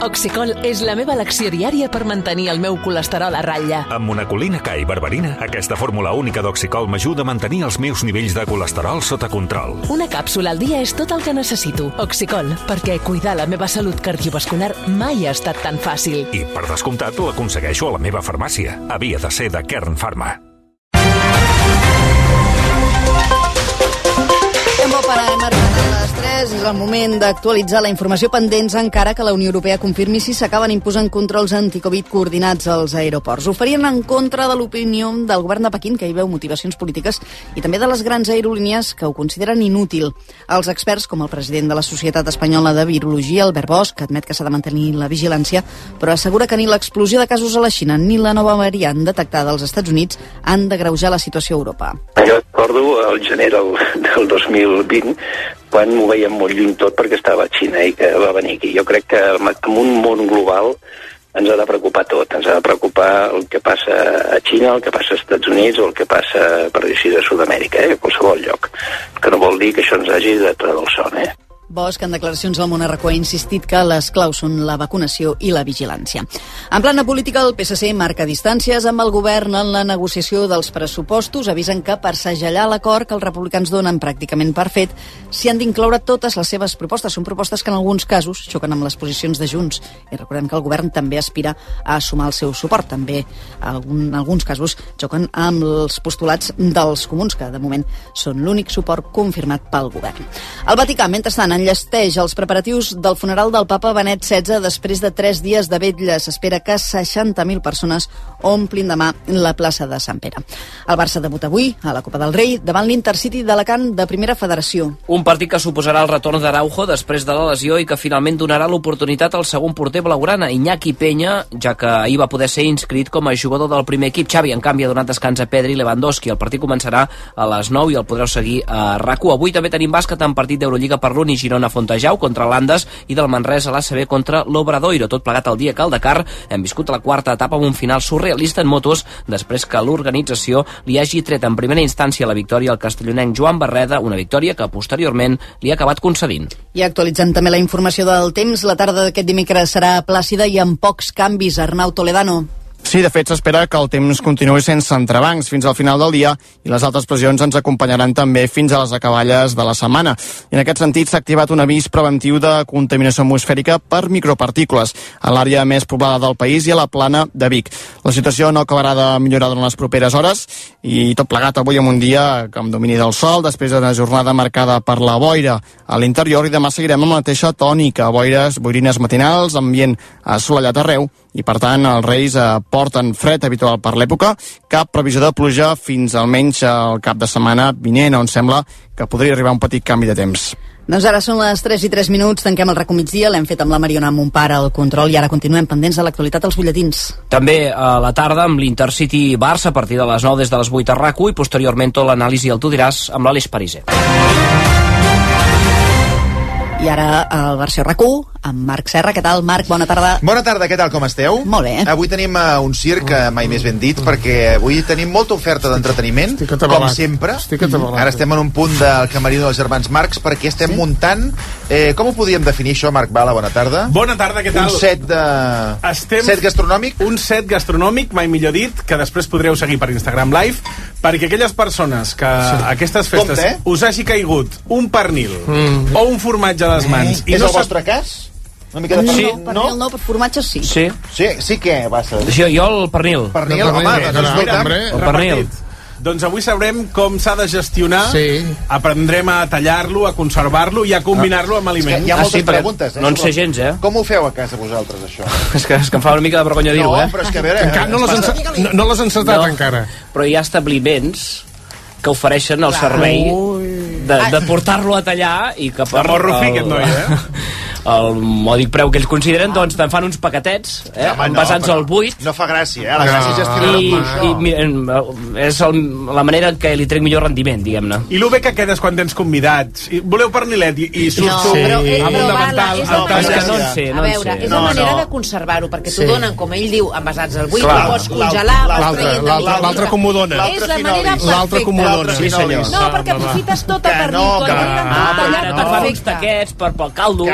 Oxicol és la meva elecció diària per mantenir el meu colesterol a ratlla. Amb monacolina K i berberina, aquesta fórmula única d'Oxicol m'ajuda a mantenir els meus nivells de colesterol sota control. Una càpsula al dia és tot el que necessito. Oxicol, perquè cuidar la meva salut cardiovascular mai ha estat tan fàcil. I, per descomptat, l'aconsegueixo a la meva farmàcia. Havia de ser de Kern Pharma. Hem arribat a les 3, és el moment d'actualitzar la informació pendents encara que la Unió Europea confirmi si s'acaben imposant controls anticovid coordinats als aeroports. Ho farien en contra de l'opinió del govern de Pequín, que hi veu motivacions polítiques, i també de les grans aerolínies que ho consideren inútil. Els experts, com el president de la Societat Espanyola de Virologia, Albert Bosch, admet que s'ha de mantenir la vigilància, però assegura que ni l'explosió de casos a la Xina ni la nova variant detectada als Estats Units han d'agreujar la situació a Europa. Jo recordo el gener del 2020, quan m'ho veiem molt lluny tot perquè estava a Xina i que va venir aquí. Jo crec que en un món global ens ha de preocupar tot. Ens ha de preocupar el que passa a Xina, el que passa als Estats Units o el que passa per dir-s'hi de Sud-amèrica, a qualsevol lloc. Que no vol dir que això ens hagi de treure el son, Bosch, en declaracions al Món Arracó, ha insistit que les claus són la vacunació i la vigilància. En plana política, el PSC marca distàncies amb el govern en la negociació dels pressupostos. Avisen que per segellar l'acord que els republicans donen pràcticament per fet, s'hi han d'incloure totes les seves propostes. Són propostes que en alguns casos xoquen amb les posicions de Junts. I recordem que el govern també aspira a sumar el seu suport. També, en alguns casos, xoquen amb els postulats dels comuns, que de moment són l'únic suport confirmat pel govern. El Vaticà, mentrestant, enllesteix els preparatius del funeral del papa Benet XVI després de 3 dies de vetlla. S'espera que 60.000 persones omplin demà la plaça de Sant Pere. El Barça debuta avui a la Copa del Rei davant l'Intercity d'Alacant de Primera Federació. Un partit que suposarà el retorn d'Araujo després de la lesió i que finalment donarà l'oportunitat al segon porter blaugrana, Iñaki Peña, ja que ahir va poder ser inscrit com a jugador del primer equip. Xavi, en canvi, ha donat descans a Pedri i Lewandowski. El partit començarà a les 9 i el podreu seguir a RAC1. Avui també tenim bàsquet en partit d'Eurolliga per l'Uni Girona Fontejau contra l'Andes i del Manresa a l'ACB contra l'Obradoiro. Tot plegat el dia que al Dakar hem viscut la quarta etapa amb un final surrealista en motos després que l'organització li hagi tret en primera instància la victòria al castellonenc Joan Barreda, una victòria que posteriorment li ha acabat concedint. I actualitzant també la informació del temps, la tarda d'aquest dimecres serà plàcida i amb pocs canvis. Arnau Toledano. Sí, de fet, s'espera que el temps continuï sense entrebancs fins al final del dia i les altes pressions ens acompanyaran també fins a les acaballes de la setmana. I en aquest sentit s'ha activat un avís preventiu de contaminació atmosfèrica per micropartícules a l'àrea més poblada del país i a la plana de Vic. La situació no acabarà de millorar durant les properes hores i tot plegat avui amb un dia amb domini del sol, després d'una jornada marcada per la boira a l'interior, i demà seguirem amb la mateixa tònica, boirines matinals, ambient assolellat arreu, i per tant els Reis porten fred habitual per l'època, cap previsió de pluja fins almenys al cap de setmana vinent, on sembla que podria arribar un petit canvi de temps. Doncs ara són les 3:03, tanquem el RAC1 migdia, l'hem fet amb la Mariona Montpara al control i ara continuem pendents de l'actualitat als butlletins. També a la tarda amb l'Intercity Barça a partir de les 9 des de les 8 a RAC1 i posteriorment tot l'anàlisi el tu diràs amb l'Aleix Pariser. I ara el versió RAC1 amb Marc Serra. Què tal, Marc? Bona tarda. Bona tarda, què tal, com esteu? Molt bé. Avui tenim un circ, mai més ben dit, perquè avui tenim molta oferta d'entreteniment, com sempre. Ara estem en un punt del camerino dels germans Marx, perquè estem muntant... com ho podríem definir, això, Marc Bala? Bona tarda. Bona tarda, què tal? Un set gastronòmic? Un set gastronòmic, mai millor dit, que després podreu seguir per Instagram Live, perquè aquelles persones que aquestes festes us hagi caigut un pernil o un formatge a les mans... És el vostre cas? Una mica de pernil? Pernil no, per formatge sí. Sí què passa? Jo el pernil. Pernil, home, el pernil. Doncs avui sabrem com s'ha de gestionar, aprendrem a tallar-lo, a conservar-lo i a combinar-lo amb aliments. Hi ha moltes preguntes, no en sé gens, Com ho feu a casa vosaltres, això? És que em fa una mica de vergonya dir-ho, No, però és que a veure... Encara no l'has encertat, encara. Però hi ha establiments que ofereixen el servei de portar-lo a tallar i que per... Morro fi, aquest noi, el mòdic preu que ells consideren, doncs te'n fan uns paquetets envasats al buit. No fa gràcia, la gràcia és gestionar-ho. I és la manera en què li trec millor rendiment, diguem-ne. I lo bé que quedes quan tens convidats. Voleu pernilet i surts amb un davantal. No en sé. A veure, és la manera de conservar-ho, perquè t'ho donen, com ell diu, envasats al buit, ho pots congelar, l'altre comodona. És la manera perfecta. Sí, senyor. No, perquè aprofites tot el pernil, quan tenen tot tallat, per uns taquets, pel caldo.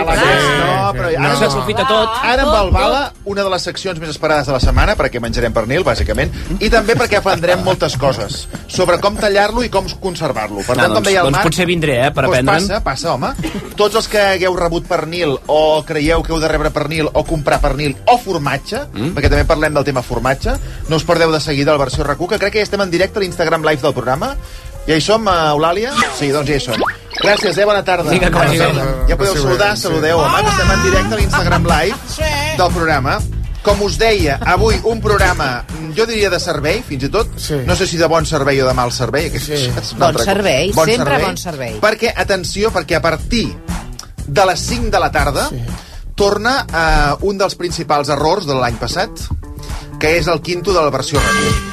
Ara s'aprofita tot. Ara amb el Bala, una de les seccions més esperades de la setmana, perquè menjarem pernil, bàsicament, i també perquè aprendrem moltes coses sobre com tallar-lo i com conservar-lo. Per tant, com deia el Marc... Doncs potser vindré, per aprendre'n. Passa, home. Tots els que hagueu rebut pernil o creieu que heu de rebre pernil o comprar pernil o formatge, perquè també parlem del tema formatge, no us perdeu de seguida la versió RAC1, que crec que ja estem en directe a l'Instagram Live del programa. Ja hi som, Eulàlia? Sí, doncs ja hi som. Gràcies, bona tarda. Ja podeu saludar, saludeu, home, que estem en directe a l'Instagram Live del programa. Com us deia, avui un programa, jo diria de servei, fins i tot. No sé si de bon servei o de mal servei. Bon servei, sempre bon servei. Perquè, atenció, perquè a partir de les 5 de la tarda torna un dels principals errors de l'any passat, que és el quinto de la versió RAC1.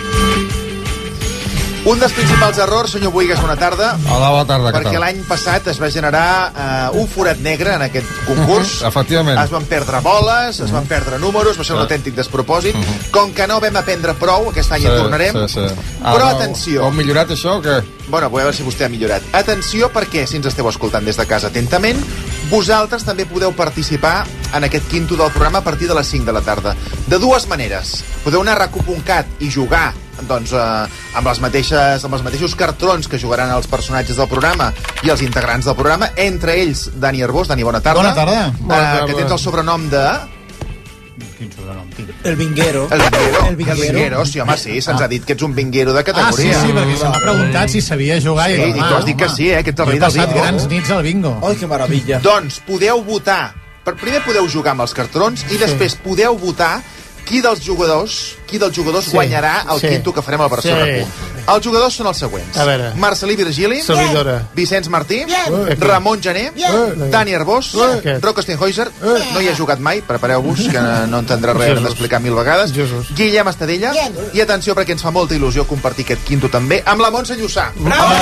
Un dels principals errors, senyor Bohigas, bona tarda. Hola, bona tarda, perquè l'any passat es va generar un forat negre en aquest concurs. Efectivament. Es van perdre boles, es van perdre números, va ser un autèntic despropòsit. Com que no vam aprendre prou, aquest any hi tornarem. Però atenció. Heu millorat això o què? Bueno, vull veure si vostè ha millorat. Atenció, perquè, si ens esteu escoltant des de casa atentament, vosaltres també podeu participar en aquest quinto del programa a partir de les 5 de la tarda. De dues maneres. Podeu anar a rac1.cat i jugar doncs, amb els mateixos cartrons que jugaran els personatges del programa i els integrants del programa, entre ells Dani Arbós. Dani, bona tarda. Bona tarda. Que tens el sobrenom de... Quin sobrenom tinc? El Vinguero. El Vinguero, sí, home, sí, se'ns ha dit que ets un vinguero de categoria. Sí, perquè se m'ha preguntat si sabia jugar. Sí, i tu has dit que sí, que ets el rei del bingo. He passat grans nits al bingo. Ai, que meravella. Doncs podeu votar. Primer podeu jugar amb els cartrons i després podeu votar qui dels jugadors guanyarà el quinto que farem a la versió RAC1. Els jugadors són els següents. Marcelí Virgili, Vicenç Martí, Ramon Gené, Dani Arbós, Roc Steinhäuser, no hi ha jugat mai, prepareu-vos, que no entendrà res d'explicar 1000 vegades, Guillem Estadella, i atenció perquè ens fa molta il·lusió compartir aquest quinto també, amb la Montse Llussà.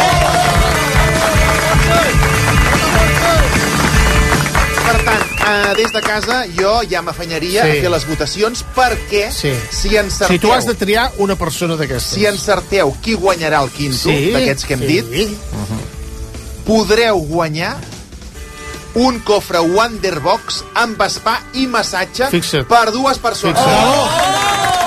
Per tant, des de casa jo ja m'afanyaria a fer les votacions perquè si encerteu... Si tu has de triar una persona d'aquestes. Si encerteu qui guanyarà el quinto, d'aquests que hem dit, podreu guanyar un cofre Wonderbox amb spa i massatge per dues persones.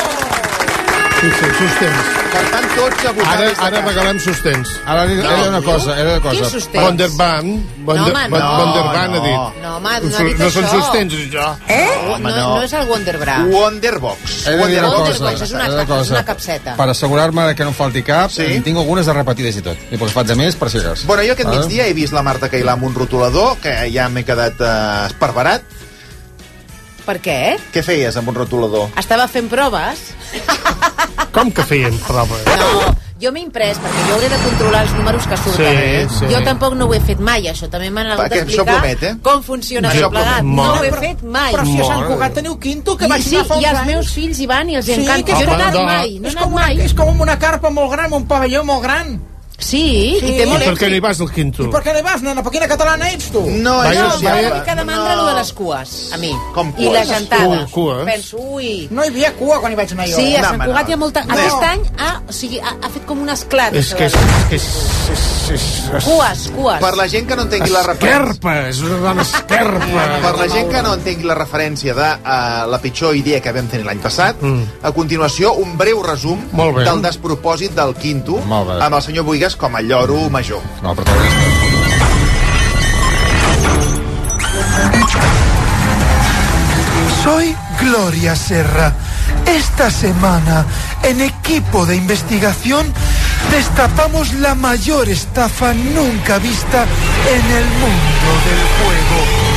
Sostens. Per tant, tots a votar des de casa. Ara regalem sostens. Ara era una cosa. Quin sostens? Wonderban ha dit. No, home, no ha dit això. No són sostens, això. No és el Wonderbra. Wonderbox. Wonderbox és una capseta. Per assegurar-me que no em falti cap, en tinc algunes de repetides i tot. I doncs faig de més per si cas. Bueno, jo aquest migdia he vist la Marta Cailà amb un rotulador, que ja m'he quedat esparverat. Per què? Què feies amb un rotulador? Estava fent proves. Com que feien proves? No, jo m'he imprès, perquè jo hauré de controlar els números que surten. Jo tampoc no ho he fet mai, això. També m'han hagut d'explicar com funciona això plegat. No ho he fet mai. Però si a Sant Cugat teniu quinto, que vaig anar fa uns anys. I els meus fills hi van i els encanta. Jo no he anat mai. És com una carpa molt gran, un pavelló molt gran. Sí, i té molt èxit. I per què n'hi vas al quinto? I per què n'hi vas, nena? Per quina catalana ets, tu? No, m'ha una mica de mandra lo de les cues, a mi. Com cues? I la gentada. Cues? Penso, ui... No hi havia cua quan hi vaig anar jo. Sí, a Sant Cugat hi ha molta... Aquest any ha fet com un esclat. És que Cues. Per la gent que no entengui la referència... Esquerpa, és una dona esquerpa. Per la gent que no entengui la referència de la pitjor idea que vam tenir l'any passat, a continuació, un breu resum del despropòsit del quinto amb el senyor Bohigas com a lloro major. No, protagonista. Soy Gloria Serra. Esta semana, en equipo de investigación, destapamos la mayor estafa nunca vista en el mundo del juego.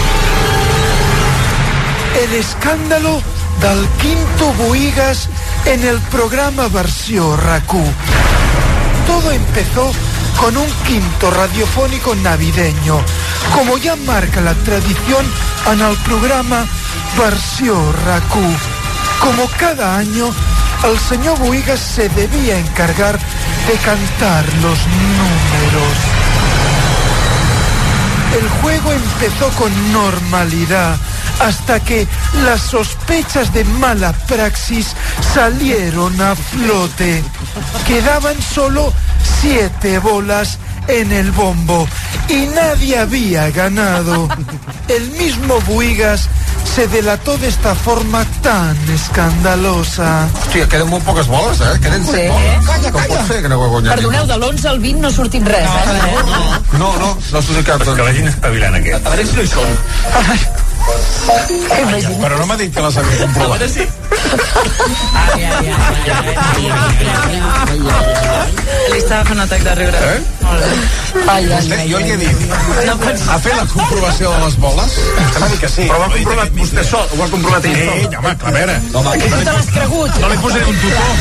El escándalo del quinto Bohigas en el programa Versió RAC1. Todo empezó con un quinto radiofónico navideño, como ya marca la tradición en el programa Versió RAC1. Como cada año, el señor Bohigas se debía encargar de cantar los números. El juego empezó con normalidad, hasta que las sospechas de mala praxis salieron a flote. Quedaban solo 7 bolas en el bombo y nadie había ganado. El mismo Buigas se delató de esta forma tan escandalosa. Hòstia, queden molt poques boles, Queden 7 boles. Com pot ser que no ho guanyat? Perdoneu, de l'11 al 20 no ha sortit res, No ha sortit cap. Que vagin espavilant aquest. A veure si no hi són. Però no m'ha dit que les havia comprovat. A veure si... Li estava fent un atac de riure. Jo li he dit, ha fet la comprovació de les boles? Em va dir que sí. Però ho ha comprovat vostè sol, ho ha comprovat ell sol. Home, a veure. Que tu te l'has cregut. No li posaré un tutor.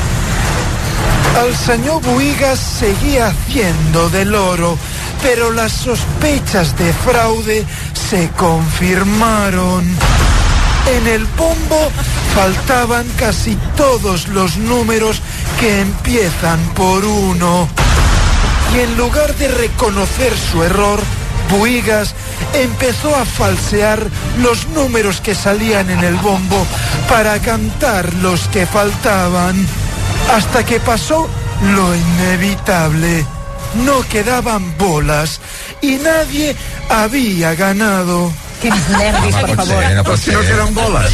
El señor Buigas seguía haciendo del oro, pero las sospechas de fraude se confirmaron. En el bombo faltaban casi todos los números que empiezan por 1. Y en lugar de reconocer su error, Buigas empezó a falsear los números que salían en el bombo para cantar los que faltaban. Hasta que pasó lo inevitable. No quedaban bolas y nadie había ganado. Quins nervis, per favor. Però si no queden boles.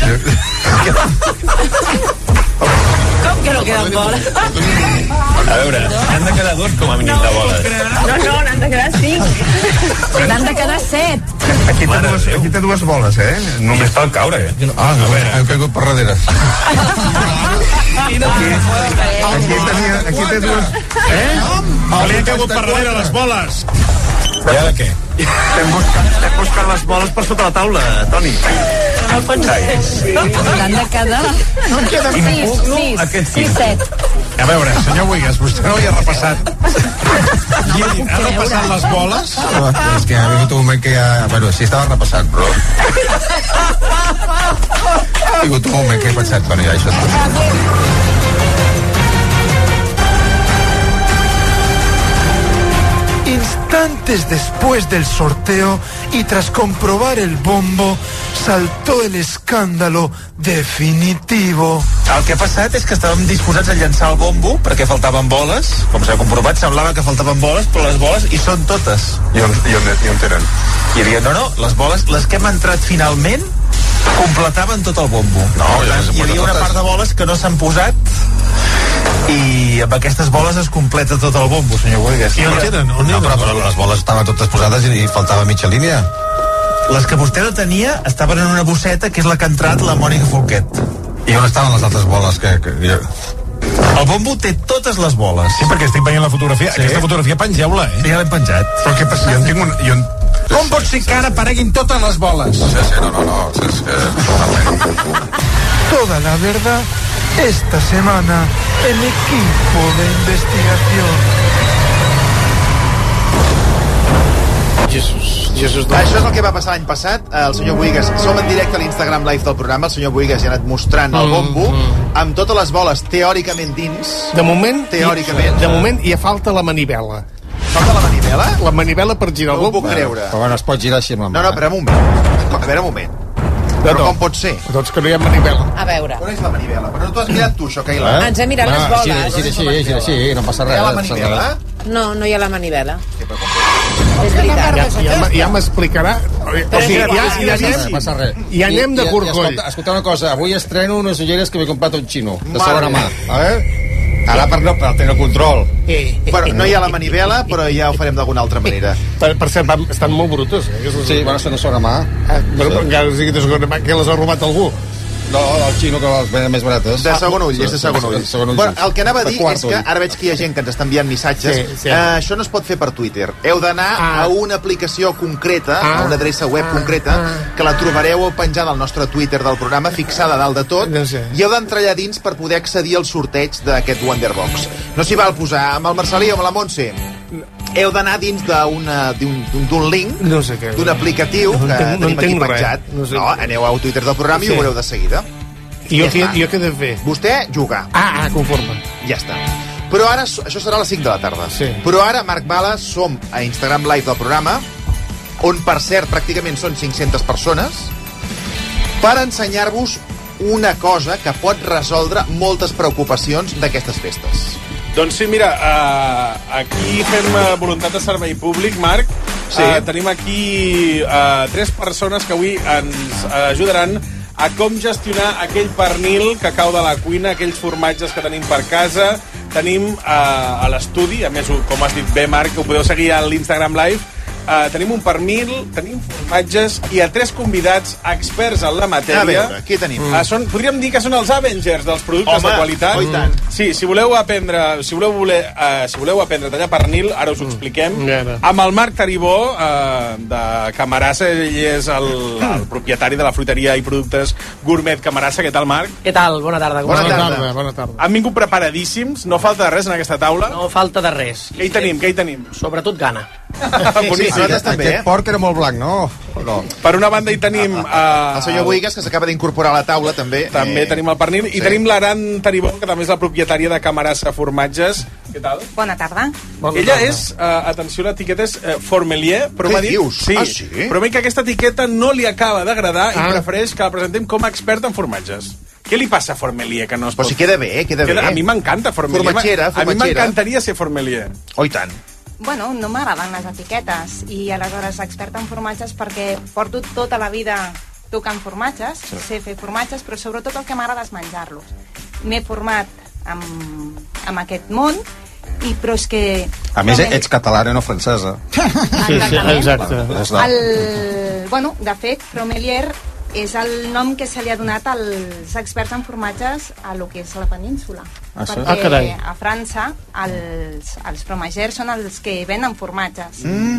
Com que no queden boles? A veure, n'han de quedar 2 com a mínim de boles. No, n'han de quedar 5. N'han de quedar 7. Aquí té 2 boles, Només cal caure, Ah, a veure, hem caigut per darrere. Aquí té 2... Li han caigut per darrere les boles. I ara què? Estem buscant les boles per sota la taula, Toni. No pot ser. N'han de quedar... No en queden 6, 7. A veure, senyor Buigas, vostè no hi ha repassat. Ha repassat les boles? És que ha vingut un moment que ja... Bueno, sí, estava repassant, però... Ha vingut un moment que he pensat, bueno, ja, això és possible. Instantes después del sorteo y tras comprobar el bombo, saltó el escándalo definitivo. El que ha passat és que estàvem disposats a llançar el bombo perquè faltaven boles. Com s'ha comprovat, semblava que faltaven boles, però les boles hi són totes. I on tenen? Hi havia, no, les boles, les que hem entrat finalment, completaven tot el bombo. No, hi havia una part de boles que no s'han posat i amb aquestes boles es completa tot el bombo, senyor Buigas. I on tenen? Però les boles estaven totes posades i faltava mitja línia. Les que vostè no tenia estaven en una bosseta, que és la que ha entrat la Mònica Folquet. I on estaven les altres boles? El bombo té totes les boles. Sí, perquè estic veient la fotografia. Sí. Aquesta fotografia pengeu-la, Sí, ja l'hem penjat. Però què passa? Jo en tinc un... Com pot ser que ara apareguin totes les boles? Sí, no. És que... Toda la verdad esta semana el equipo de investigación. Jesús. Això és el que va passar l'any passat. El senyor Buigas, som en directe a l'Instagram Live del programa. El senyor Buigas ja ha anat mostrant el bombo amb totes les boles teòricament dins. De moment hi falta la manivela. Falta la manivela? La manivela per girar el bombo. No ho puc creure. Però bueno, es pot girar així amb la mà. No, però un moment. Però com pot ser? Doncs que no hi ha manivela. A veure. On és la manivela? Però no t'ho has mirat tu, això, Caila? Ens hem mirat les boles. Gira així, no passa res. Hi ha la manivela? No hi ha la manivela. És veritat. Ja m'explicarà. O sigui, ja anem de corcoll. Escolta una cosa, avui estreno unes ulleres que m'he comprat un xino, de segona mà. A veure... Ara per tenir control. Bueno, no hi ha la manivela, però ja ho farem d'alguna altra manera. Per cert, estan molt brutes. Sí, van estar de segona mà. Però encara sigui de segona mà, que les ha robat algú. No, el xino que les venen més barates. De segon ull, és de segon ull. Bueno, el que anava a dir és que ara veig que hi ha gent que ens està enviant missatges. Això no es pot fer per Twitter. Heu d'anar a una aplicació concreta, a una adreça web concreta, que la trobareu penjada al nostre Twitter del programa, fixada dalt de tot, i heu d'entrar allà dins per poder accedir al sorteig d'aquest Wonderbox. No s'hi val posar amb el Marcelí o amb la Montse. Heu d'anar dins d'un link, d'un aplicatiu que tenim aquí penjat. No, aneu al Twitter del programa i ho veureu de seguida. I jo què he de fer? Vostè jugar. Conforme. Ja està. Però ara, això serà a les 5 de la tarda. Però ara, Marc Bala, som a Instagram Live del programa, on, per cert, pràcticament són 500 persones, per ensenyar-vos una cosa que pot resoldre moltes preocupacions d'aquestes festes. Doncs sí, mira, aquí fem voluntat de servei públic, Marc. Sí. Tenim aquí 3 persones que avui ens ajudaran a com gestionar aquell pernil que cau de la cuina, aquells formatges que tenim per casa. Tenim a l'estudi, a més, com has dit bé, Marc, ho podeu seguir a l'Instagram Live, tenim un pernil, tenim formatges i 3 convidats experts en la matèria. A veure, qui tenim? Podríem dir que són els Avengers dels productes de qualitat. Home, tant. Sí, si voleu aprendre a tallar pernil, ara us ho expliquem, amb el Marc Taribó, de Camarasa. Ell és el propietari de la fruiteria i productes gourmet Camarasa. Què tal, Marc? Què tal? Bona tarda. Bona tarda. Han vingut preparadíssimos, no falta de res en aquesta taula? No falta de res. Què hi tenim? Sobretot gana. Sí, aquest porc era molt blanc, no? Per una banda hi tenim el senyor Boigas, que s'acaba d'incorporar a la taula, també. També tenim el pernil. I tenim l'Aran Taribó, que també és la propietària de Camarasa Formatges. Què tal? Bona tarda. Ella és, atenció, l'etiqueta és formelier, però m'ha dit... Sí. Sí, però m'ha dit que aquesta etiqueta no li acaba d'agradar i prefereix que la presentem com a expert en formatges. Què li passa a formelier que no es pot... Però si queda bé, queda bé. A mi m'encanta formelier. Formatgera. A mi m'encantaria ser formelier. Oh, i tant. Bueno, no m'agraden les etiquetes i aleshores experta en formatges perquè porto tota la vida tocant formatges, sé fer formatges, però sobretot el que m'agrada és menjar-los. M'he format amb aquest món, però és que... A més, ets catalana, no francesa. Sí, exacte. Bueno, de fet, Fromelier és el nom que se li ha donat als experts en formatges a lo que és la península. Perquè a França els fromagers són els que venen formatges.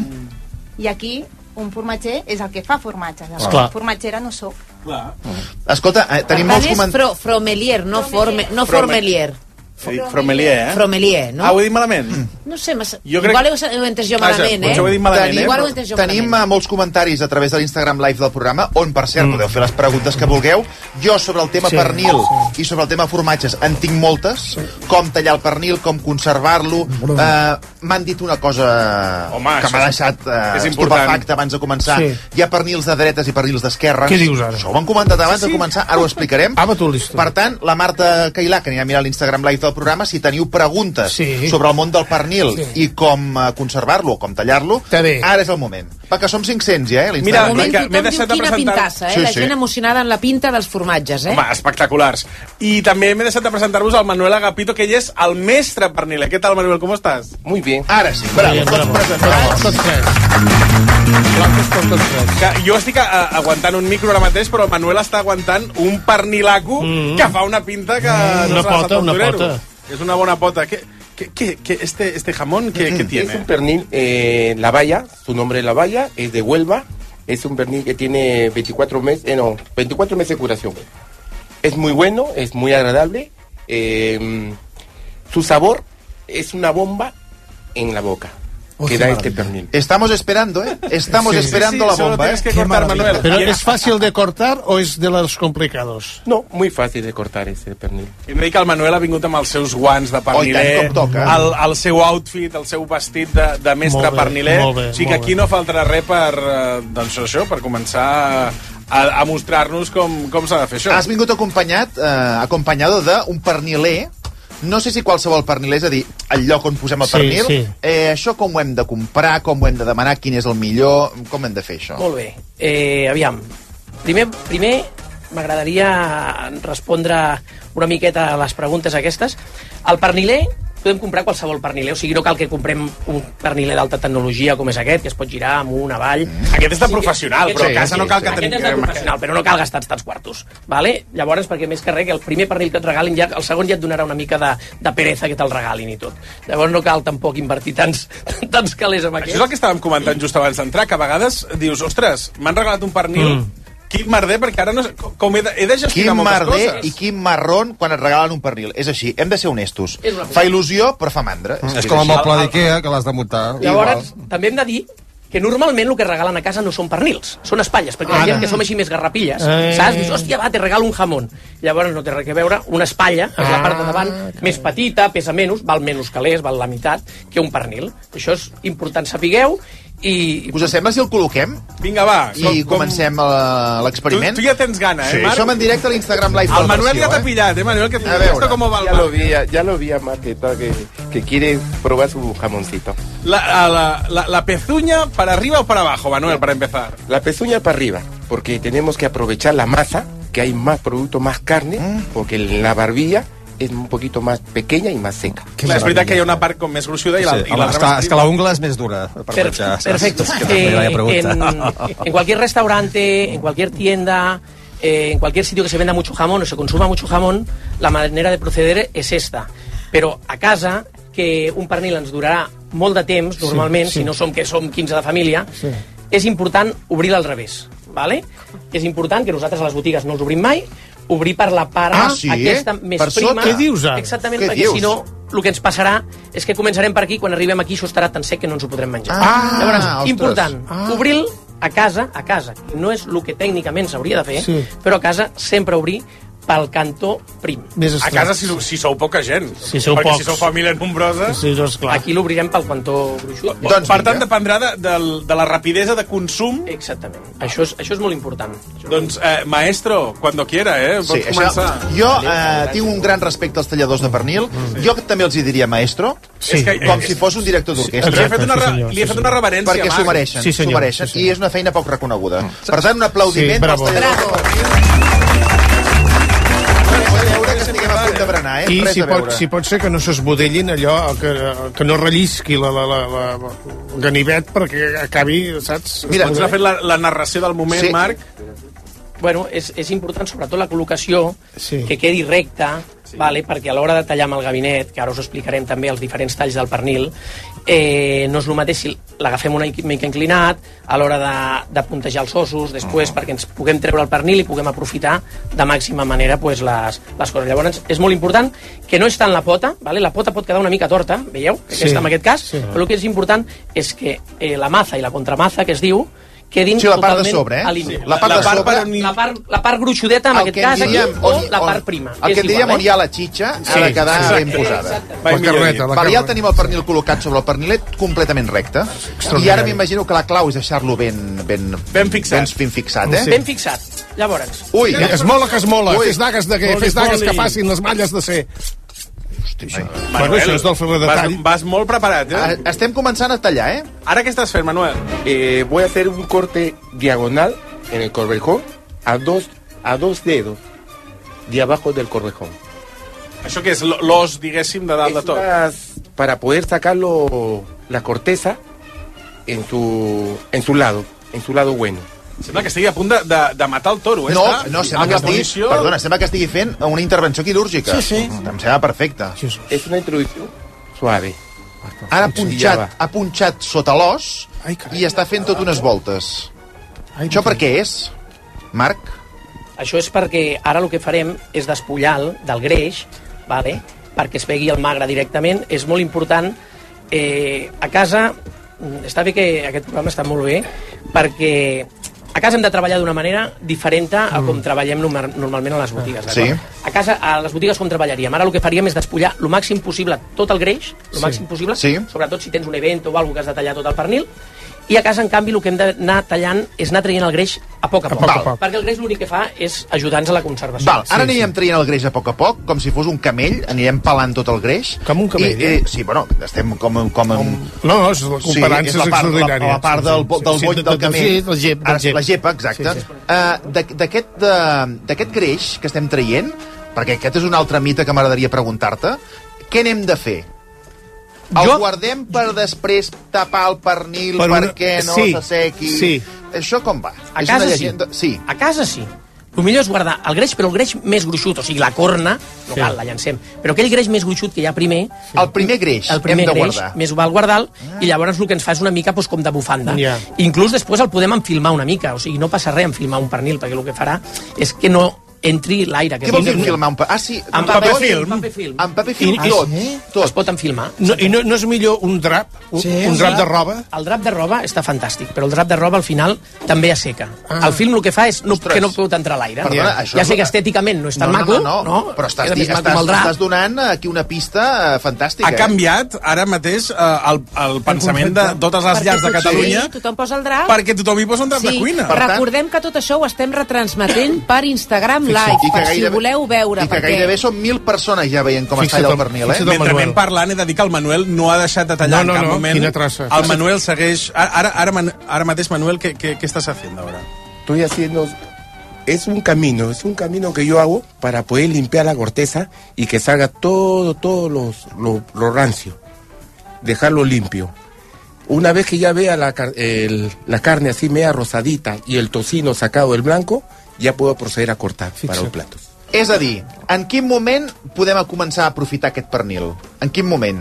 I aquí un formatger és el que fa formatges. La formatgera no sóc. Escolta, tenim molts comentaris... Fromelier, no formelier. Fromelier, Fromelier, no? Ho he dit malament? No sé, igual ho he entès jo malament, Potser ho he dit malament, Igual ho he entès jo malament. Tenim molts comentaris a través de l'Instagram Live del programa, on, per cert, podeu fer les preguntes que vulgueu. Jo, sobre el tema pernil i sobre el tema formatges, en tinc moltes. Com tallar el pernil, com conservar-lo. M'han dit una cosa que m'ha deixat estupefacte abans de començar. Hi ha pernils de dretes i pernils d'esquerres. Què dius ara? Això ho han comentat abans de començar, ara ho explicarem. Per tant, la Marta Cailà, que anirà a mirar l'Instagram Live del programa, si teniu preguntes sobre el món del pernil i com conservar-lo o com tallar-lo, ara és el moment. Perquè som 500 ja, a l'Instagram Live. Tothom diu quina pintassa, la gent emocionada en la pinta dels formatges, Home, espectaculars. I també m'he deixat de presentar-vos al Manuel Agapito, que ell és el mestre perniler. ¿Qué tal, Manuel? ¿Cómo estás? Muy bien. Ara sí, bravo. Tots tres. Jo estic aguantant un micro ara mateix, però el Manuel està aguantant un pernilaco que fa una pinta que no se la una pota. Es una buena pota. Este jamón, ¿qué tiene? Es un pernil, la valla, su nombre es la valla, es de Huelva. Es un pernil que tiene 24 meses de curación. Es muy bueno, es muy agradable. Su sabor es una bomba en la boca. Que da este pernil. Estamos esperando, Estamos esperando la bomba, Tienes que cortar, Manuel. ¿Pero es fácil de cortar o es de los complicados? No, muy fácil de cortar ese pernil. I em dic que el Manuel ha vingut amb els seus guants de perniler, el seu outfit, el seu vestit de mestre perniler. O sigui que aquí no faltarà res per començar a mostrar-nos com s'ha de fer això. Has vingut acompanyado d'un perniler. No sé si qualsevol perniler, és a dir, el lloc on posem el pernil. Això com ho hem de comprar, com ho hem de demanar, quin és el millor, com hem de fer això? Molt bé. Aviam, primer m'agradaria respondre una miqueta a les preguntes aquestes. El perniler, podem comprar qualsevol perniler, o sigui, no cal que comprem un perniler d'alta tecnologia com és aquest, que es pot girar amunt, avall. Aquest és de professional, però a casa no cal que tenim... Aquest és de professional, però no cal gastar tants quartos. Llavors, perquè més que res, que el primer pernil que et regalin, el segon ja et donarà una mica de pereza que te'l regalin i tot. Llavors no cal tampoc invertir tants calés amb aquest. Això és el que estàvem comentant just abans d'entrar, que a vegades dius, ostres, m'han regalat un pernil... Quin merder, perquè ara no sé com he de gestionar moltes coses. Quin merder i quin marrón quan et regalen un pernil. És així, hem de ser honestos. Fa il·lusió, però fa mandra. És com amb el pla d'Ikea, que l'has de muntar. Llavors, també hem de dir que normalment el que regalen a casa no són pernils, són espatlles, perquè la gent que som així més garrapilles, saps? Dius, hòstia, va, te regalo un jamón. Llavors no té res a veure, una espatlla, és la part de davant, més petita, pesa menys, val menys calés, val la meitat, que un pernil. Això és important, sapigueu, Us sembla si el col·loquem? Vinga, va. I comencem l'experiment? Tu ja tens gana, Sí, Marc? som en directe a l'Instagram Live. El Manuel ja t'ha pillat, Manuel, que a veure. com va el Ya lo vi a Marqueta que quiere probar su jamoncito. La pezuña para arriba o para abajo, Manuel, para empezar. La pezuña para arriba, porque tenemos que aprovechar la masa, que hay más producto, más carne, porque la barbilla és un poquito más pequeña y más seca. És veritat que hi ha una part com més gruixuda i l'altra és que la ungla és més dura. Perfecto. En cualquier restaurante, en cualquier tienda, en cualquier sitio que se venda mucho jamón o se consuma mucho jamón, la manera de proceder és esta. Però a casa, que un pernil ens durarà molt de temps, normalment, si no som que som 15 de família, és important obrir-la al revés. ¿Vale? És important que nosaltres a les botigues no els obrim mai, obrir per la part aquesta més prima. Què dius, ara? Exactament, perquè si no, el que ens passarà és que començarem per aquí, quan arribem aquí això estarà tan sec que no ens ho podrem menjar. Llavors, important, obrir a casa, no és el que tècnicament s'hauria de fer, però a casa sempre obrir pel cantó prim. A casa si sou poca gent, perquè si sou família nombrosa, aquí l'obrirem pel cantó gruixut. Per tant, dependrà de la rapidesa de consum. Exactament, això és molt important. Doncs, maestro, cuando quiera, pots començar. Jo tinc un gran respecte als talladors de pernil. Jo també els hi diria maestro, com si fos un director d'orquestra. Li he fet una reverència, perquè s'ho mereixen, i és una feina poc reconeguda. Per tant, un aplaudiment als talladors de pernil. I si pot ser que no s'esbudellin allò, que no rellisqui el ganivet perquè acabi, saps? Mira, ens ha fet la narració del moment, Marc. Bueno, és important sobretot la col·locació, que quedi recta, perquè a l'hora de tallar amb el gabinet, que ara us explicarem també els diferents talls del pernil, no és el mateix si l'agafem una mica inclinat, a l'hora de puntejar els ossos, després perquè ens puguem treure el pernil i puguem aprofitar de màxima manera les coses. Llavors és molt important que no és tant la pota, la pota pot quedar una mica torta, veieu? Aquesta en aquest cas, però el que és important és que la maza i la contramaza, que es diu, quedin la part de sobre, la part gruixudeta, en aquest cas, aquí, o la part prima. El que diríem on hi ha la xitxa ha de quedar ben posada. Ja el tenim el pernil col·locat sobre el pernilet completament recte, i ara m'imagino que la clau és deixar-lo ben fixat. Ben fixat. Llavors... Ui, esmola que esmola, fes dagues que facin les malles de ser. Bueno, això és del ferrer de tall. Vas molt preparat, Estem començant a tallar, Ara què estàs fent, Manuel? Voy a hacer un corte diagonal en el corvejón a dos dedos de abajo del corvejón. Això què és? L'os, diguéssim, de dalt de tot? Para poder sacarlo la corteza en su lado bueno. Sembla que estigui a punt de matar el toro, No, sembla que estigui fent una intervenció quirúrgica. Sí. Em sembla perfecte. És una introducció suave. Ara ha punxat sota l'os i està fent tot unes voltes. Això per què és, Marc? Això és perquè ara el que farem és despullar del greix, perquè es pegui el magre directament. És molt important. A casa, està bé que aquest programa està molt bé, perquè a casa hem de treballar d'una manera diferent a com treballem normalment a les botigues. A casa, a les botigues com treballaríem? Ara el que faríem és despullar el màxim possible tot el greix, el màxim possible, sobretot si tens un event o alguna cosa que has de tallar tot el pernil, i a casa, en canvi, el que hem d'anar tallant és anar traient el greix a poc a poc. Perquè el greix l'únic que fa és ajudar-nos a la conservació. Ara anirem traient el greix a poc, com si fos un camell, anirem pelant tot el greix. Com un camell, Sí, bueno, estem com... No, la comparança és extraordinària. La part del boll del camell. La gepa, exacte. D'aquest greix que estem traient, perquè aquest és un altre mite que m'agradaria preguntar-te, què n'hem de fer? El guardem per després tapar el pernil perquè no s'assequi? Això com va? A casa sí. A casa sí. El millor és guardar el greix, però el greix més gruixut, o sigui, la corna, no cal, la llancem, però aquell greix més gruixut que hi ha primer... El primer greix hem de guardar. Més val guardar-lo, i llavors el que ens fa és una mica com de bufanda. Inclús després el podem enfilmar una mica, o sigui, no passa res enfilmar un pernil, perquè el que farà és que no entri l'aire. Què vol dir filmar un paper? Ah, sí, en paper film. En paper film, tot. Es pot enfilmar. I no és millor un drap? Un drap de roba? El drap de roba està fantàstic, però el drap de roba al final també asseca. El film el que fa és que no pot entrar l'aire. Ja sé que estèticament no és tan maco, però estàs donant aquí una pista fantàstica. Ha canviat ara mateix el pensament de totes les llars de Catalunya. Tothom posa el drap. Perquè tothom hi posa un drap de cuina. Recordem que tot això ho estem retransmetent per Instagram Live, per si voleu veure. I que gairebé són 1.000 persones ja veient com es talla el pernil, Mentre anem parlant, he de dir que el Manuel no ha deixat de tallar en cap moment. El Manuel segueix... Ara mateix, Manuel, ¿qué estás haciendo ahora? Estoy haciendo... Es un camino que yo hago para poder limpiar la corteza y que salga todo lo rancio. Dejarlo limpio. Una vez que ya vea la carne así media rosadita y el tocino sacado del blanco, ya puedo proceder a cortar para los platos. És a dir, en quin moment podem començar a aprofitar aquest pernil? En quin moment?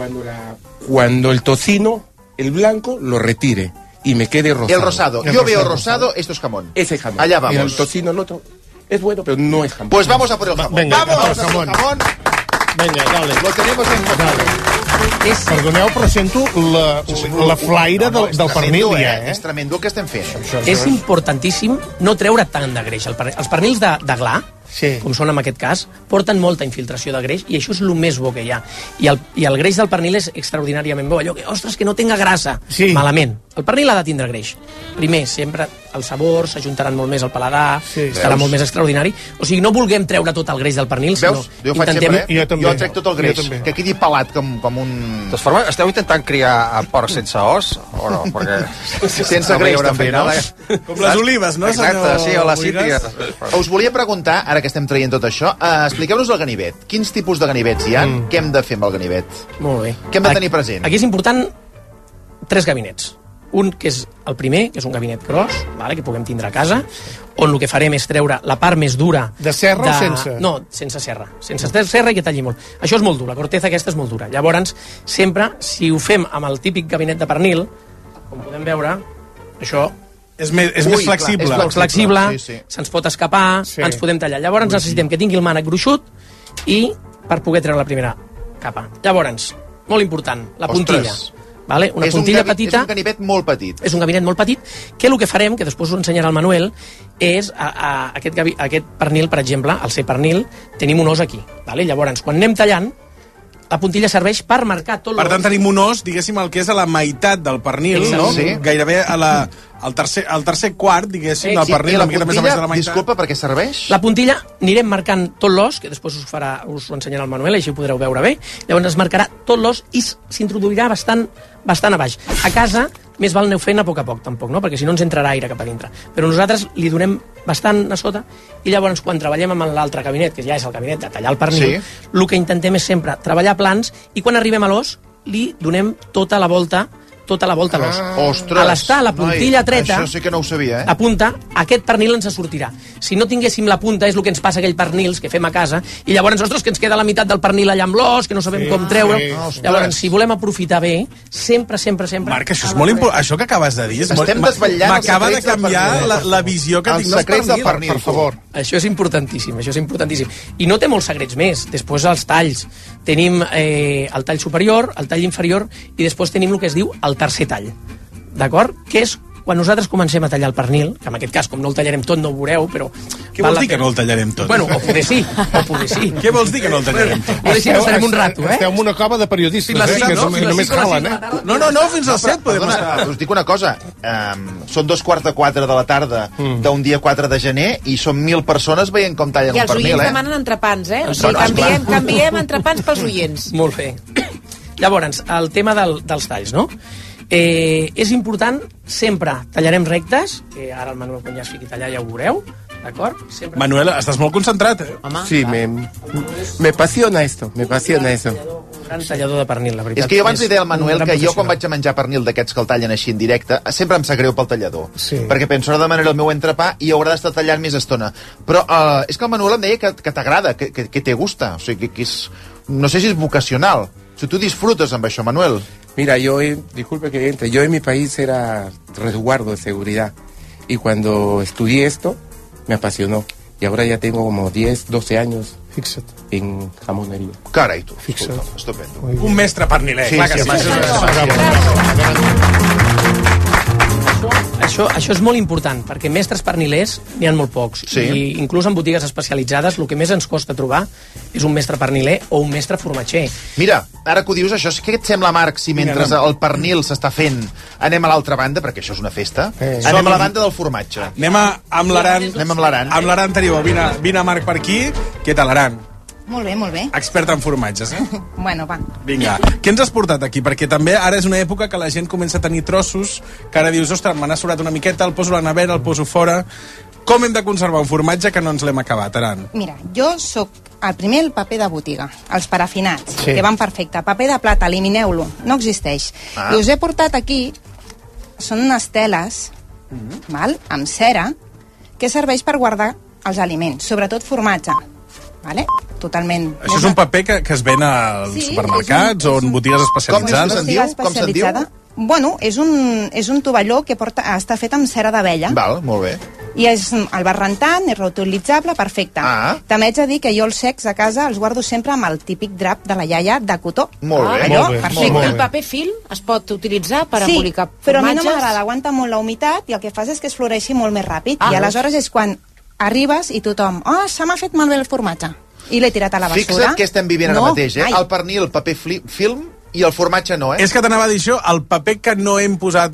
Cuando el tocino, el blanco, lo retire y me quede rosado. El rosado. Yo veo rosado, esto es jamón. Ese es jamón. Allá vamos. El tocino, el otro, es bueno, pero no es jamón. Pues vamos a por el jamón. Venga, vamos a por el jamón. Venga, dale. Lo tenemos en control. Perdoneu, però sento la flaire del pernil ja, És tremendo el que estem fent. És importantíssim no treure tant de greix. Els pernils de gla, com són en aquest cas, porten molta infiltració de greix i això és el més bo que hi ha. I el greix del pernil és extraordinàriament bo. Allò que, ostres, que no tenga grassa. Malament. El pernil ha de tindre greix. Primer, sempre els sabors s'ajuntaran molt més al paladar, estarà molt més extraordinari. O sigui, no vulguem treure tot el greix del pernil, sinó intentem... Jo trec tot el greix, que quedi pelat com un... De totes formes, esteu intentant criar porc sense os? O no? Perquè... Sense greix, també, no? Com les olives, no? Exacte, sí, o la cítria. Us volia preguntar, ara que estem traient tot això, expliqueu-nos el ganivet. Quins tipus de ganivets hi ha? Què hem de fer amb el ganivet? Molt bé. Què hem de tenir present? Aquí és important 3 gabinets. Un, que és el primer, que és un gabinet gros, que puguem tindre a casa, on el que farem és treure la part més dura... De serra o sense? No, sense serra. Sense serra i que talli molt. Això és molt dur, la corteza aquesta és molt dura. Llavors, sempre, si ho fem amb el típic gabinet de pernil, com podem veure, això... És més flexible. És flexible, se'ns pot escapar, ens podem tallar. Llavors necessitem que tingui el mànec gruixut i per poder treure la primera capa. Llavors, molt important, la puntilla. Una puntilla petita. És un ganivet molt petit. És un gabinet molt petit, que el que farem, que després us ensenyarà el Manuel, és aquest pernil, per exemple, al ser pernil, tenim un os aquí. Llavors, quan anem tallant, la puntilla serveix per marcar tot l'os. Per tant, tenim un os, diguéssim, el que és a la meitat del pernil, no? Gairebé al tercer quart, diguéssim, del pernil. I la puntilla, disculpa, per què serveix? La puntilla anirem marcant tot l'os, que després us ho ensenyarà el Manuel, així ho podreu veure bé. Llavors es marcarà tot l'os i s'introduirà bastant a baix. A casa, més val aneu fent a poc, tampoc, no? Perquè si no ens entrarà aire cap a dintre. Però nosaltres li donem bastant a sota i llavors quan treballem amb l'altre gabinet, que ja és el gabinet de tallar el pernil, el que intentem és sempre treballar plans i quan arribem a l'os li donem tota la volta a l'os. Ostres! A l'estar la puntilla treta, això sí que no ho sabia, a punta, aquest pernil ens sortirà. Si no tinguéssim la punta, és el que ens passa a aquells pernils que fem a casa, i llavors, ostres, que ens queda la meitat del pernil allà amb l'os, que no sabem com treure. Llavors, si volem aprofitar bé, sempre... Marc, això és molt important. Això que acabes de dir m'acaba de canviar la visió que tinc del pernil, per favor. Això és importantíssim. I no té molts secrets més. Després els talls. Tenim el tall superior, el tall inferior, i després tenim el que es diu el tercer tall, d'acord? Que és quan nosaltres comencem a tallar el pernil, que en aquest cas, com no el tallarem tot, no ho veureu, però... Què vols dir que no el tallarem tot? Bueno, o poder sí. Què vols dir que no el tallarem tot? Poder sí, no estarem un rato, Esteu en una cova de periodistes, que només calen, No, fins a 7 podem estar. Us dic una cosa, són 3:45 de la tarda d'un dia 4 de gener i són 1.000 persones veient com tallen un pernil, I els oients demanen entrepans, O sigui, canviem entrepans pels oients. Molt bé. Llavors, el tema dels talls, no? És important, sempre tallarem rectes, que ara el Manuel quan ja es fiqui a tallar ja ho veureu, d'acord? Manuel, estàs molt concentrat, Sí, me apasiona esto. Gran tallador de pernil, la veritat. És que jo abans li deia al Manuel que jo quan vaig a menjar pernil d'aquests que el tallen així en directe, sempre em sap greu pel tallador. Perquè penso, ara demanaré el meu entrepà i haurà d'estar tallant més estona. Però és que el Manuel em deia que t'agrada, que te gusta. O sigui, que és... No sé si és vocacional. Si tu disfrutes amb això, Manuel. Mira, disculpe que entre, yo en mi país era resguardo de seguridad y cuando estudié esto me apasionó y ahora ya tengo como 10, 12 años en jamonería. Carai, tu. Estupendo. Un mestre pernilè, clar que sí. Això és molt important, perquè mestres pernilers n'hi ha molt pocs. Sí. I inclús en botigues especialitzades el que més ens costa trobar és un mestre perniler o un mestre formatger. Mira, ara que ho dius, això, què et sembla, Marc, si mentre el pernil s'està fent anem a l'altra banda, perquè això és una festa, anem a la banda del formatge. Anem amb l'Aran. Amb l'Aran Taribó. Vine, Marc, per aquí. Què tal, Aran? Molt bé, molt bé. Experta en formatges, Bueno, va. Vinga, què ens has portat aquí? Perquè també ara és una època que la gent comença a tenir trossos, que ara dius, ostres, me n'ha sobrat una miqueta, el poso a la nevera, el poso fora... Com hem de conservar un formatge que no ens l'hem acabat, Aran? Mira, jo sóc el primer el paper de botiga, els parafinats, que van perfecte. Paper de plata, elimineu-lo, no existeix. I us he portat aquí, són unes teles, amb cera, que serveix per guardar els aliments, sobretot formatge. Vale? Totalment. Això és un paper que es ven als supermercats o en botigues especialitzades? Com se'n diu? Bueno, és un tovalló que està fet amb cera d'abella. Val, molt bé. I el vas rentant, és reutilitzable, perfecte. També haig de dir que jo els secs a casa els guardo sempre amb el típic drap de la iaia de cotó. Molt bé. Perfecte. El paper film es pot utilitzar per embolicar formatges? Sí, però a mi no m'agrada, aguanta molt la humitat i el que fas és que es floreixi molt més ràpid. I aleshores és quan arribes i tothom, se m'ha fet malbé el formatge. I l'he tirat a la basura. Fixa't què estem vivint ara mateix, El pernil, el paper film, i el formatge no, És que t'anava a dir això, el paper que no hem posat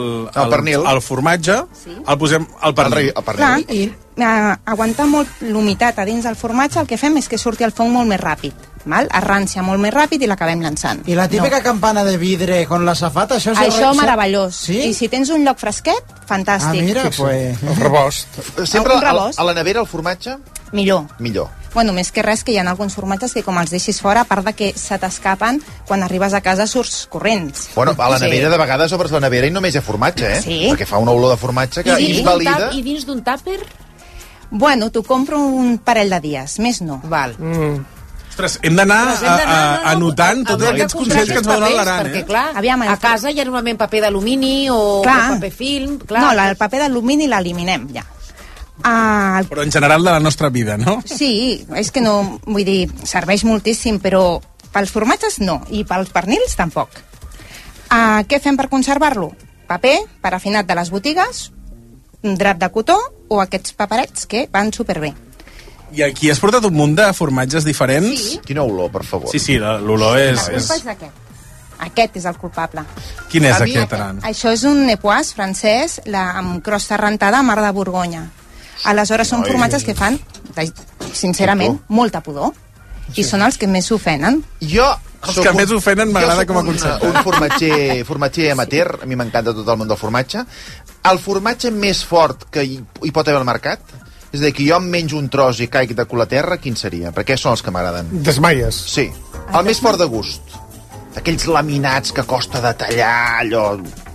al formatge, el posem al pernil. Clar, i aguantar molt l'humitat a dins del formatge, el que fem és que surti el fong molt més ràpid. Arrancia molt més ràpid i l'acabem llançant. I la típica campana de vidre con la safata, això meravellós. Sí? I si tens un lloc fresquet, fantàstic. Mira, pues... El rebost. Sempre a la nevera el formatge? Millor. Bueno, més que res que hi ha alguns formatges que com els deixis fora, a part de que se t'escapen, quan arribes a casa surts corrents. Bueno, a la nevera de vegades obres la nevera i només hi ha formatge, Sí. Perquè fa una olor de formatge que invalida... I dins d'un tàper? Bueno, t'ho compro un parell de dies, més no. Val. Ostres, hem d'anar anotant tots aquests consells que ens va donar l'Aran, Perquè, clar, a casa hi ha normalment paper d'alumini o paper film... No, el paper d'alumini l'eliminem, ja. Però en general de la nostra vida, no? Sí, és que no, vull dir, serveix moltíssim, però pels formatges no, i pels pernils tampoc. Què fem per conservar-lo? Paper, parafinat de les botigues, un drap de cotó o aquests paperets que van superbé. I aquí has portat un munt de formatges diferents? Sí. Quina olor, per favor. Sí, l'olor és... Aquest és el culpable. Quin és aquest, Aran? Això és un Epoisse francès amb crosta rentada a Mar de Borgonya. Aleshores són formatges que fan, sincerament, molta pudor. I són els que més s'ofenen. Els que més ofenen m'agrada com a concepte. Un formatger amateur, a mi m'encanta tot el món del formatge. El formatge més fort que hi pot haver al mercat, és a dir, que jo em menjo un tros i caic de cul a terra, quin seria? Perquè són els que m'agraden. Desmaies? Sí. El més fort de gust. Aquells laminats que costa de tallar, allò...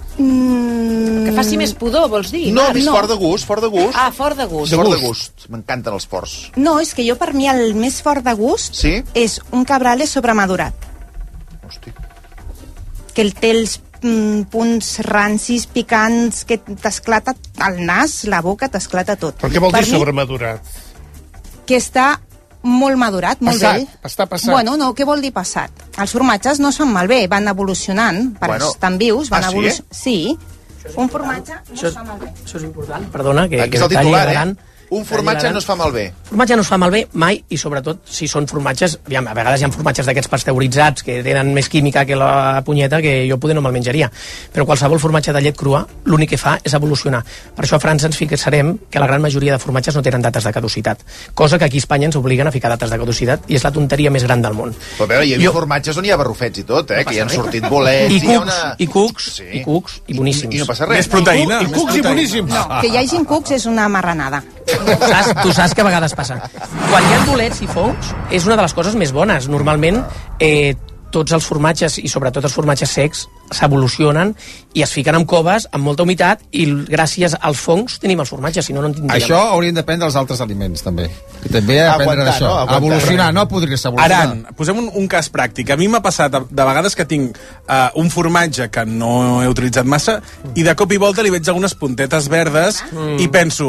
Que faci més pudor, vols dir? No, més fort de gust, fort de gust. Fort de gust. Fort de gust. M'encanten els forts. No, és que jo per mi el més fort de gust és un cabrales sobremadurat. Hosti. Que el té els punts rancis, picants, que t'esclata el nas, la boca, t'esclata tot. Però què vol dir sobremadurat? Que està molt madurat, molt vell. Està passat. Bueno, no, què vol dir passat? Els formatges no es fan malbé, van evolucionant, estan vius, van evolucionant. Sí, un formatge no es fa malbé. Això és important, perdona, que aquí és el titular, Un formatge no es fa malbé. Formatge no es fa malbé mai, i sobretot si són formatges, a vegades hi ha formatges d'aquests pasteuritzats que tenen més química que la punyeta, que jo poder no me'l menjaria, però qualsevol formatge de llet crua l'únic que fa és evolucionar. Per això a França ens fixarem que la gran majoria de formatges no tenen dates de caducitat, cosa que aquí a Espanya ens obliguen a ficar dates de caducitat, i és la tonteria més gran del món. Però a veure, hi ha formatges on hi ha barrufets i tot, que hi han sortit bolets... I cucs, i boníssims. I no passa res. Més proteïna. I cucs i boníssims. No, que hi hagin cucs és una marranada. Tu saps que a vegades passa. Quan hi ha bolets i fongs, és una de les coses més bones. Normalment, tots els formatges, i sobretot els formatges secs, s'evolucionen i es fiquen en coves amb molta humitat, i gràcies als fongs tenim els formatges, si no, no en tindríem. Això haurien d'aprendre els altres aliments, també. Que també aprendre d'això. Evolucionar, no podria-se evolucionar. Aran, posem un cas pràctic. A mi m'ha passat de vegades que tinc un formatge que no he utilitzat massa i de cop i volta li veig algunes puntetes verdes i penso...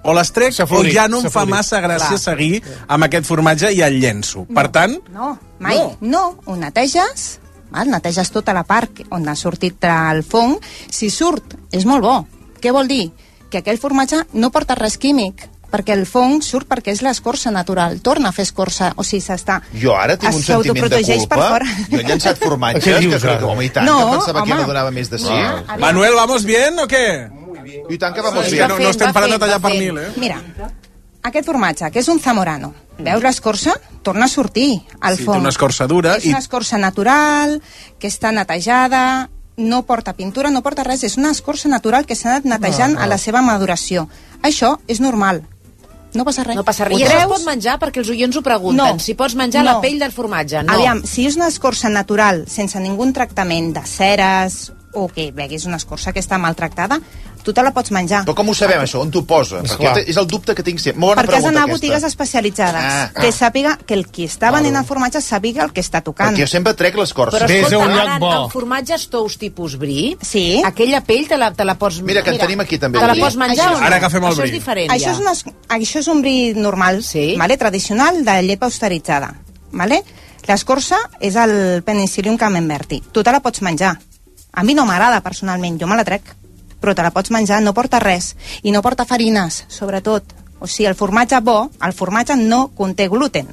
o les trec o ja no em fa massa gràcia seguir amb aquest formatge i el llenço. Per tant... No, mai. No, ho neteges, neteges tota la part on ha sortit el fong. Si surt, és molt bo. Què vol dir? Que aquell formatge no porta res químic, perquè el fong surt perquè és l'escorça natural, torna a fer escorça, o sigui, s'està... Jo ara tinc un sentiment de culpa, jo he llançat formatges, que crec que, home, i tant, que pensava que no donava més de sí. Manuel, ¿vamos bien o què? I tant que vamos bien. No estem parant de tallar pernil, Mira, aquest formatge, que és un zamorano, veus l'escorça? Torna a sortir al fong. Sí, té una escorça dura. És una escorça natural, que està netejada, no porta pintura, no porta res, és una escorça natural que s'ha anat netejant a la seva maduració. Això és normal. No passa res. No passa res. I això es pot menjar perquè els oients ho pregunten. Si pots menjar la pell del formatge. No. Aviam, si és una escorça natural, sense ningun tractament de ceres o que veguis una escorça que està maltractada, tu te la pots menjar. Però com ho sabem, això? On t'ho posa? Perquè és el dubte que tinc sempre. Perquè has d'anar a botigues especialitzades. Que sàpiga que el qui està venent el formatge sàpiga el que està tocant. Perquè jo sempre trec l'escorça. Però escolta, ara en formatges tous tipus brie, aquella pell te la pots... Mira, que en tenim aquí també. Te la pots menjar o no? Ara agafem el brie. Això és diferent, Això és un brie normal, tradicional, de llet pasteuritzada. L'escorça és el Penicillium camemberti. Tu te la pots menjar. A mi no m'agrada, personalment, jo me la trec. Però te la pots menjar, no porta res. I no porta farines, sobretot. O sigui, el formatge bo, el formatge no conté gluten.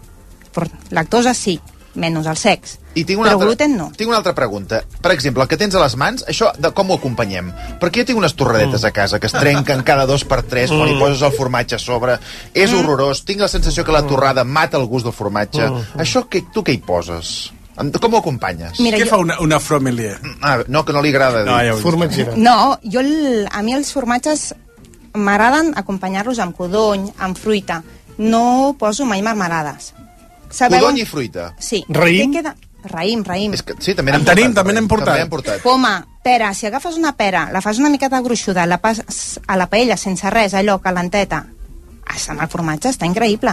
Lactosa sí, menys els secs. Però gluten no. Tinc una altra pregunta. Per exemple, el que tens a les mans, això com ho acompanyem? Perquè jo tinc unes torradetes a casa que es trenquen cada 2x3 quan hi poses el formatge a sobre. És horrorós. Tinc la sensació que la torrada mata el gust del formatge. Això, tu què hi poses? Com ho acompanyes? Què fa una fromelier? No, que no li agrada dir. Formatgera. No, a mi els formatges m'agraden acompanyar-los amb codony, amb fruita. No poso mai marmelades. Codony i fruita? Sí. Raïm? Raïm. Sí, també n'hem portat. Poma, pera. Si agafes una pera, la fas una miqueta gruixuda, la pas a la paella sense res, allò, calenteta, amb el formatge està increïble.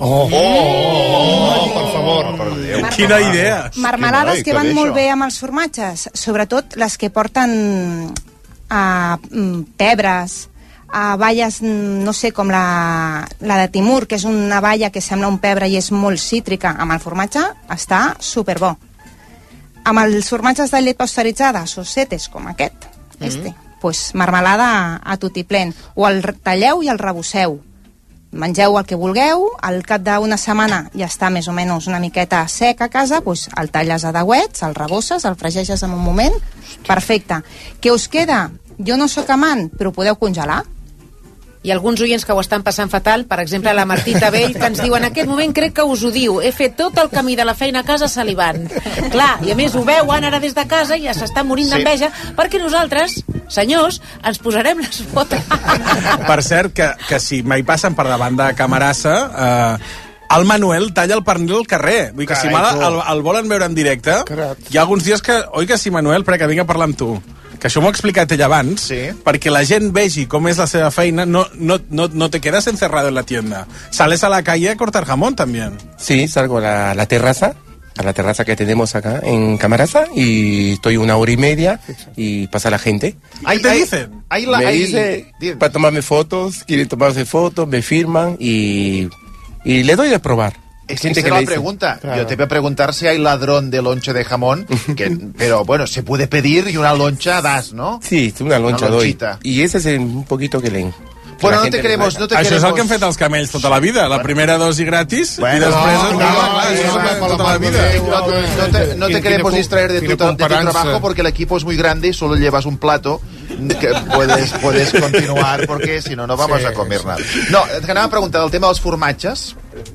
Per favor. Quina idea. Marmelades que van molt bé amb els formatges, sobretot les que porten pebres, baies, no sé, com la de Timur, que és una baia que sembla un pebre i és molt cítrica. Amb el formatge està superbo. Amb els formatges de llet pasteuritzada, sossetes com aquest, pues marmelada a tutiplén. O el talleu i el rebosseu. Mengeu el que vulgueu, al cap d'una setmana ja està més o menys una miqueta sec a casa, doncs el talles a deuets, el rebosses, el fregeixes en un moment, perfecte. Què us queda? Jo no sóc amant, però podeu congelar. I alguns oients que ho estan passant fatal, per exemple la Martita Vell, que ens diu en aquest moment crec que us ho diu, he fet tot el camí de la feina a casa salivant. Clar, i a més ho veuen ara des de casa i ja s'està morint d'enveja, perquè nosaltres, senyors, ens posarem les botes. Per cert, que si mai passen per davant de Camarasa, el Manuel talla el pernil al carrer. Vull dir que si el volen veure en directe, hi ha alguns dies que... Oi que sí, Manuel? Perquè vinc a parlar amb tu. Que això m'ho ha explicat ell abans, perquè la gent vegi com és la seva feina, no te quedas encerrado en la tienda. Sales a la calle a cortar jamón también. Sí, salgo a la terraza que tenemos acá en Camarasa, y estoy 1 hora y media y pasa la gente. ¿Qué te dicen? Me dice para tomarme fotos, quieren tomarse fotos, me firman y le doy de probar. Esa es la pregunta. Claro. Yo te voy a preguntar si hay ladrón de loncha de jamón, pero bueno, se puede pedir y una loncha das, ¿no? Sí, una loncha doy. Y ese es un poquito que leen. Bueno, no te queremos... Això és el que han fet els camells tota la vida. La primera dosi gratis i després... tota la vida. No te queremos distraer de tu trabajo porque el equipo es muy grande y solo llevas un plato que puedes continuar porque si no, no vamos a comer nada. No, t'anava a preguntar del tema dels formatges.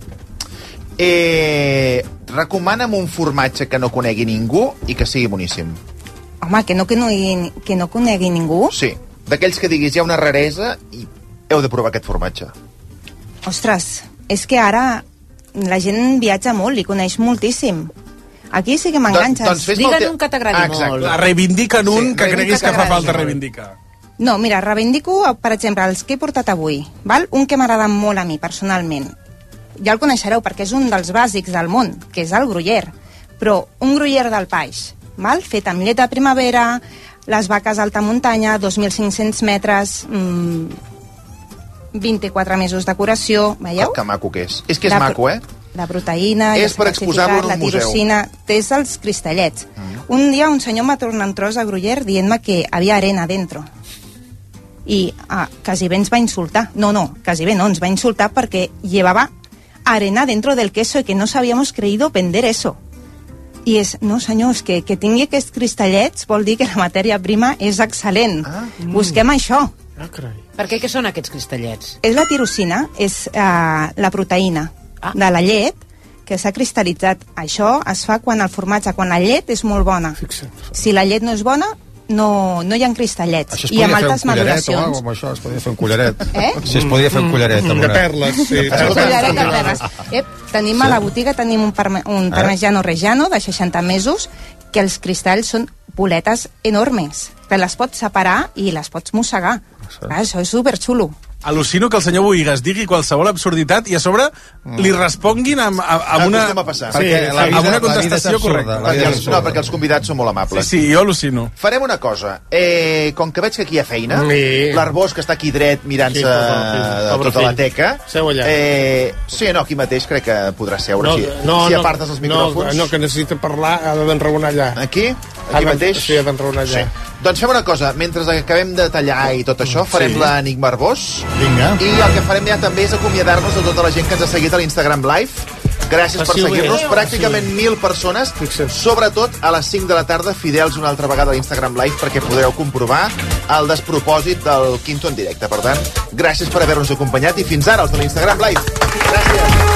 Recomana'm un formatge que no conegui ningú i que sigui boníssim. Home, que no conegui ningú? Sí, d'aquells que diguis hi ha una raresa i heu de provar aquest formatge. Ostres, és que ara la gent viatja molt i coneix moltíssim. Aquí sí que m'enganxes. Digue'n un que t'agradi molt. Reivindica'n un que creguis que fa falta reivindicar. No, mira, reivindico, per exemple, els que he portat avui. Val? Un que m'agrada molt a mi, personalment. Ja el coneixereu perquè és un dels bàsics del món, que és el gruyère. Però un gruyère del paix, val? Fet amb llet de primavera, les vaques d'alta muntanya, 2.500 metres, 24 mesos de curació, veieu? Que maco que és. És que és maco, eh? La proteïna, és per exposar-lo en un museu. La tirosina, des dels cristallets. Un dia un senyor m'ha tornat un tros a Gruyère dient-me que havia arena dentro. I quasi bé ens va insultar. No, quasi bé no, ens va insultar perquè llevava arena dentro del queso y que no s'habíamos creído vender eso. I és, no senyor, és que tingui aquests cristallets vol dir que la matèria prima és excel·lent. Busquem això. Per què són aquests cristallets? És la tirosina, és la proteïna de la llet que s'ha cristal·litzat. Això es fa quan el formatge, quan la llet és molt bona. Si la llet no és bona, no hi ha cristallets. Això es i podia amb altres fer un collaret, maduracions. home, això es podia fer un collaret. Si es podia fer un collaret. De perles, sí. Collaret de perles. Tenim a la botiga un Parmigiano Reggiano de 60 mesos que els cristalls són boletes enormes. Te les pots separar i les pots mossegar. Això és superxulo. Al·lucino que el senyor Bohigas digui qualsevol absurditat i a sobre li responguin amb una contestació correcta. No, perquè els convidats són molt amables. Sí, jo al·lucino. Farem una cosa. Com que veig que aquí hi ha feina, l'Arbós, que està aquí dret mirant-se tota la teca... Seu allà. Sí, no, aquí mateix crec que podrà seure. Si apartes els micròfons... No, que necessita parlar, ha d'enraonar allà. Aquí? Aquí mateix? Sí, ha d'enraonar allà. Doncs fem una cosa, mentre acabem de tallar i tot això, farem l'Enigma Arbós. Vinga. I el que farem ja també és acomiadar-nos de tota la gent que ens ha seguit a l'Instagram Live. Gràcies per seguir-nos. Pràcticament 1.000 persones, sobretot a les 5 de la tarda, fidels una altra vegada a l'Instagram Live, perquè podreu comprovar el despropòsit del Quinto en directe. Per tant, gràcies per haver-nos acompanyat i fins ara, els de l'Instagram Live. Gràcies.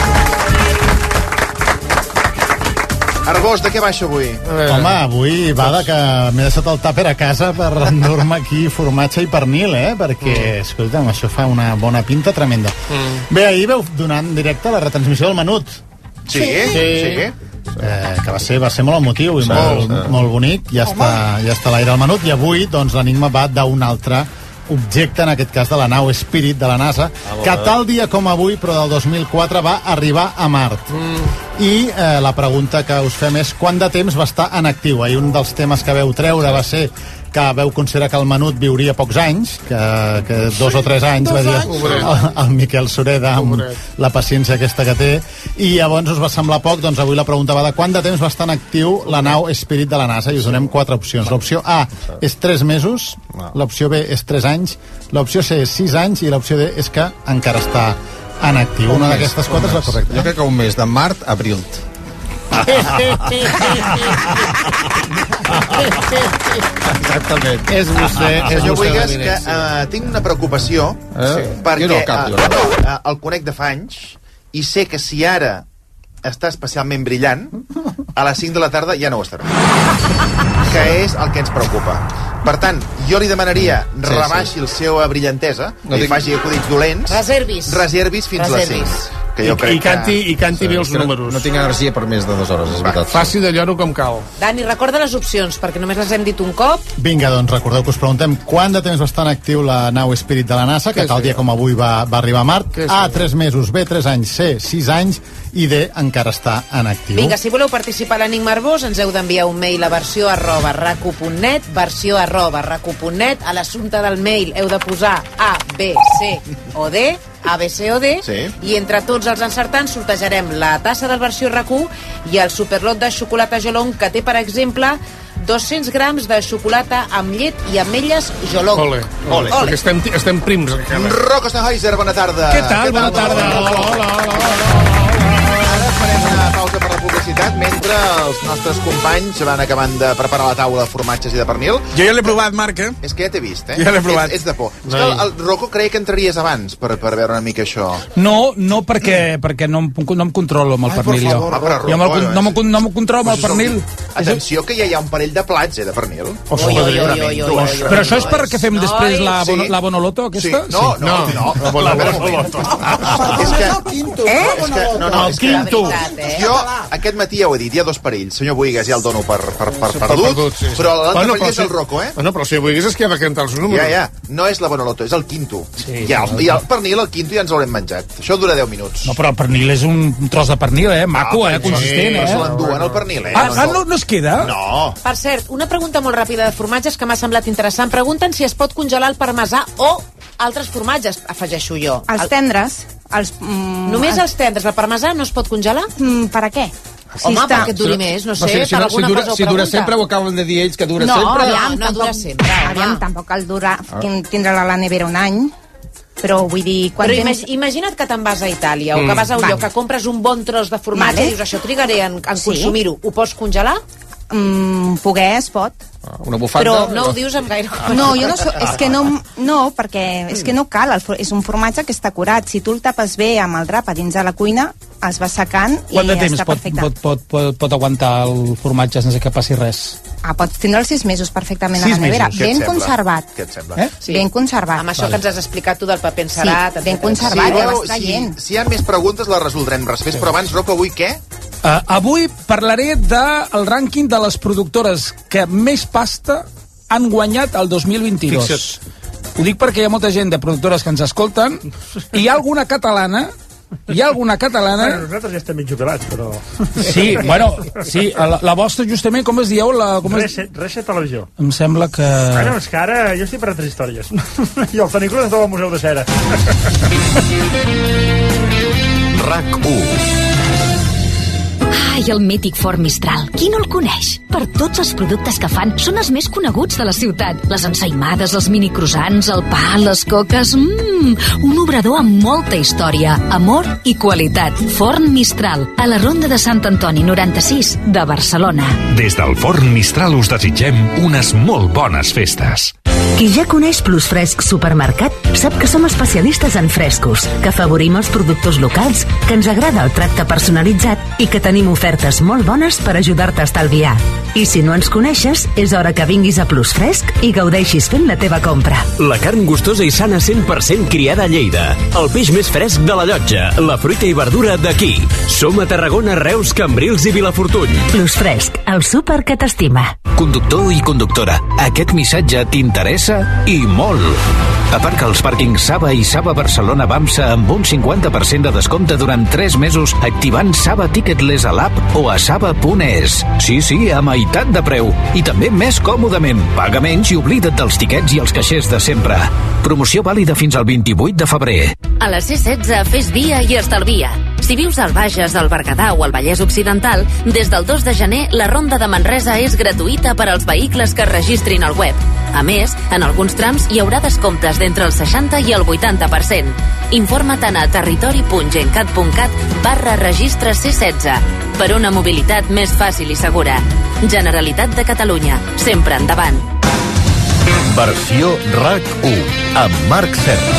Arbós, de què va això avui? Home, avui va de que m'he deixat el tàper a casa per endur-me aquí formatge i pernil, perquè, escolta'm, això fa una bona pinta tremenda. Bé, ahir veu donar en directe la retransmissió del Menut. Sí. Que va ser molt emotiu i molt bonic. Ja està a l'aire el Menut. I avui, doncs, l'enigma va d'un altre objecte, en aquest cas de la nau Spirit de la NASA, que tal dia com avui, però del 2004, va arribar a Mart. I la pregunta que us fem és quant de temps va estar en actiu? I un dels temes que veu treure va ser que veu considerar que el Menut viuria pocs anys, que 2 o 3 anys, va dir el Miquel Sureda, amb la paciència aquesta que té, i llavors us va semblar poc. Doncs avui la pregunta va de quant de temps va estar en actiu la nau Spirit de la NASA, i us donem 4 opcions. L'opció A és 3 mesos, l'opció B és 3 anys, l'opció C és 6 anys i l'opció D és que encara està en actiu. Una d'aquestes 4 és la correcta. Jo crec que un mes, de mart a abril. Exactament. És vostè. Senyor Bohigas, que tinc una preocupació perquè el conec de fa anys i sé que si ara està especialment brillant, a les 5 de la tarda ja no ho estarà. Que és el que ens preocupa. Per tant, jo li demanaria rebaixi la seva brillantesa, li faci acudits dolents, reservis fins a les 5. I canti bé els números. No tinc energia per més de 2 hores, és veritat. Faci de lloro com cal. Dani, recorda les opcions, perquè només les hem dit un cop. Vinga, doncs recordeu que us preguntem quant de temps va estar en actiu la nau Spirit de la NASA, que tal dia com avui va arribar a Mart. A, 3 mesos, B, 3 anys, C, 6 anys, i D, encara està en actiu. Vinga, si voleu participar a l'Enigma Arbós, ens heu d'enviar un mail a versió@racu.net, versió@racu.net. A l'assumpte del mail heu de posar A, B, C o D, A, B, C o D, i entre tots els encertants sortejarem la tassa del Versió RAC1 i el superlot de xocolata Jolong, que té, per exemple, 200 grams de xocolata amb llet i ametlles Jolong. Ole. Perquè estem prims. Rocco Sennheiser, bona tarda. Què tal? Bona tarda. Ara farem una pausa per la publicitat mentre els nostres companys van acabant de preparar la taula de formatges i de pernil. Jo ja l'he provat, Marc, És que ja t'he vist, Ja l'he provat. Ets de por. És que el Rocco creia que entraries abans per veure una mica això. No, perquè no em controlo amb el pernil. Jo no m'ho controlo amb el pernil. Atenció, que ja hi ha un parell de plats, de pernil. Però això és perquè fem després la Bonoloto, aquesta? No. La Bonoloto. És que... El quinto. Jo aquest matí ja ho he dit, hi ha 2 perills. Senyor Bohigas ja el dono per perdut, però l'altre perill és el Rocco, Bueno, però si Bohigas és que ha de cantar els números. Ja. No és la Bonoloto, és el quinto. I el pernil, el quinto, ja ens l'haurem menjat. Això dura 10 minuts. No, però el pernil és un tros de pernil, maco, consistent, Però se l'enduen, el pernil, no es queda? No. Per cert, una pregunta molt ràpida de formatges que m'ha semblat interessant. Pregunten si es pot congelar el parmesà o altres formatges, afegeixo jo. Els tendres. Només els tendres. El parmesà no es pot congelar? Per a què? Home, perquè et duri més, no sé, per alguna cosa ho pregunta. Si dura sempre, ho acaben de dir ells que dura sempre. No dura sempre. Aviam, tampoc cal durar, tindre-la a la nevera un any. Però vull dir... Però imagina't que te'n vas a Itàlia o que vas a un lloc que compres un bon tros de formatge i dius, això trigaré en consumir-ho. Ho pots congelar? Poder es pot. Una bufanda... Però no ho dius amb gaire... No, jo no... És que no, perquè és que no cal. És un formatge que està curat. Si tu el tapes bé amb el drap a dins de la cuina, es va secant i està perfecte. Quant de temps pot aguantar el formatge sense que passi res? Pots tindre'l 6 mesos perfectament a la nevera. Ben conservat. Què et sembla? Ben conservat. Amb això que ens has explicat tu del paper encerat... Sí, ben conservat, ja vas traient. Si hi ha més preguntes, les resoldrem després. Però abans, Rocco, avui què? Avui parlaré del rànquing de les productores que més pasta han guanyat el 2022. Fixa't. Ho dic perquè hi ha molta gent de productores que ens escolten i hi ha alguna catalana... Bueno, nosaltres ja estem mig jubilats, però... Sí, bueno, sí, la vostra justament, com es dieu? Reset Televisió. Em sembla que... Bueno, és que ara jo estic per altres històries. I el Sant Nicolás es troba al Museu de Cera. RAC1. Ai, el mític Ford Mistral. Qui no el coneix? Per tots els productes que fan, són els més coneguts de la ciutat. Les ensaïmades, els mini croissants, el pa, les coques... un obrador amb molta història, amor i qualitat. Forn Mistral, a la Ronda de Sant Antoni 96 de Barcelona. Des del Forn Mistral us desitgem unes molt bones festes. Qui ja coneix Plus Fresc Supermercat sap que som especialistes en frescos, que afavorim els productors locals, que ens agrada el tracte personalitzat i que tenim ofertes molt bones per ajudar-te a estalviar. I si no ens coneixes, és hora que vinguis a Plus Fresc i gaudeixis fent la teva compra. La carn gustosa i sana 100% criada a Lleida. El peix més fresc de la Llotja. La fruita i verdura d'aquí. Som a Tarragona, Reus, Cambrils i Vilafortuny. Plus Fresc, el súper que t'estima. Conductor i conductora, aquest missatge t'interessa i molt. Aparca als pàrquings Saba i Saba Barcelona Bamsa amb un 50% de descompte durant 3 mesos activant Saba Ticketless a l'app o a saba.es. Sí, a meitat de preu. I també més còmodament. Paga menys i oblida't dels tiquets i els caixers de sempre. Promoció vàlida fins al 28 de febrer. A la C16 fes dia i estalvia. Si vius al Bages, al Berguedà o al Vallès Occidental, des del 2 de gener la Ronda de Manresa és gratuïta per als vehicles que es registrin al web. A més, en alguns trams hi haurà descomptes d'entre el 60 i el 80%. Informa't a territori.gencat.cat/registre C16 per una mobilitat més fàcil i segura. Generalitat de Catalunya, sempre endavant. Versió RAC1 amb Marc Serra.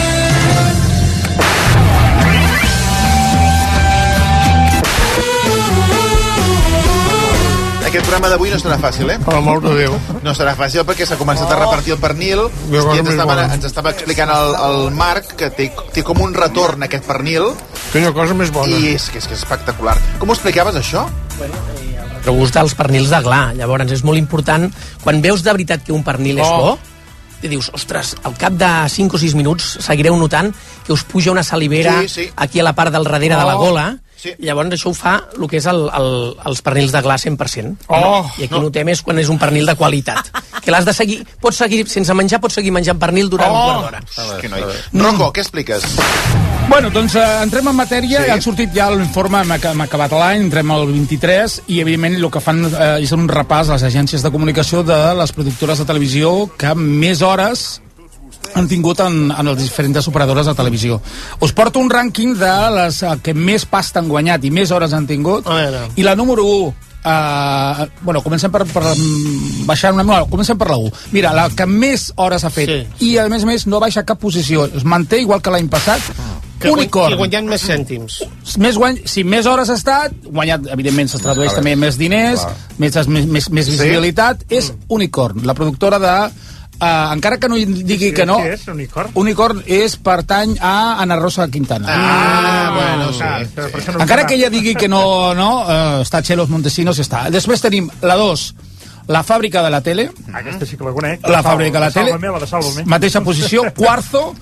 Aquest programa d'avui no serà fàcil, Per l'amor de Déu. No serà fàcil perquè s'ha començat a repartir el pernil. I ens estava explicant el Marc que té com un retorn aquest pernil. Té una cosa més bona. I és que és espectacular. Com ho explicaves, això? El gust dels pernils de gla. Llavors és molt important, quan veus de veritat que un pernil és bo, i dius, ostres, al cap de 5 o 6 minuts seguireu notant que us puja una salivera aquí a la part del darrere de la gola. I llavors això ho fa el que és els pernils de gla 100%. I aquí notem és quan és un pernil de qualitat. Que l'has de seguir, pots seguir, sense menjar, pots seguir menjant pernil durant un quart d'hora. Rocco, què expliques? Bueno, doncs entrem en matèria, han sortit ja l'informe, hem acabat l'any, entrem al 23, i evidentment el que fan és un repàs a les agències de comunicació de les productores de televisió que més hores han tingut en les diferents operadores de televisió. Us porto un rànquing de les que més pasta han guanyat i més hores han tingut, i la número 1, bueno, comencem per baixar una mica, comencem per la 1. Mira, la que més hores ha fet, i a més no baixa cap posició, es manté igual que l'any passat, Unicorn. I guanyant més cèntims. Més hores ha estat, guanyat, evidentment se'ls tradueix també més diners, més visibilitat, és Unicorn, la productora de... encara que no digui que no, què és Unicorn? Unicorn pertany a Ana Rosa Quintana. Bueno, sí. Encara que ella digui que no, està Chelos Montesinos, està. Després tenim la 2, La fàbrica de la tele. Aquesta sí que la conec. La fàbrica de la tele. La de Sálvame. Mateixa posició. Cuarzo,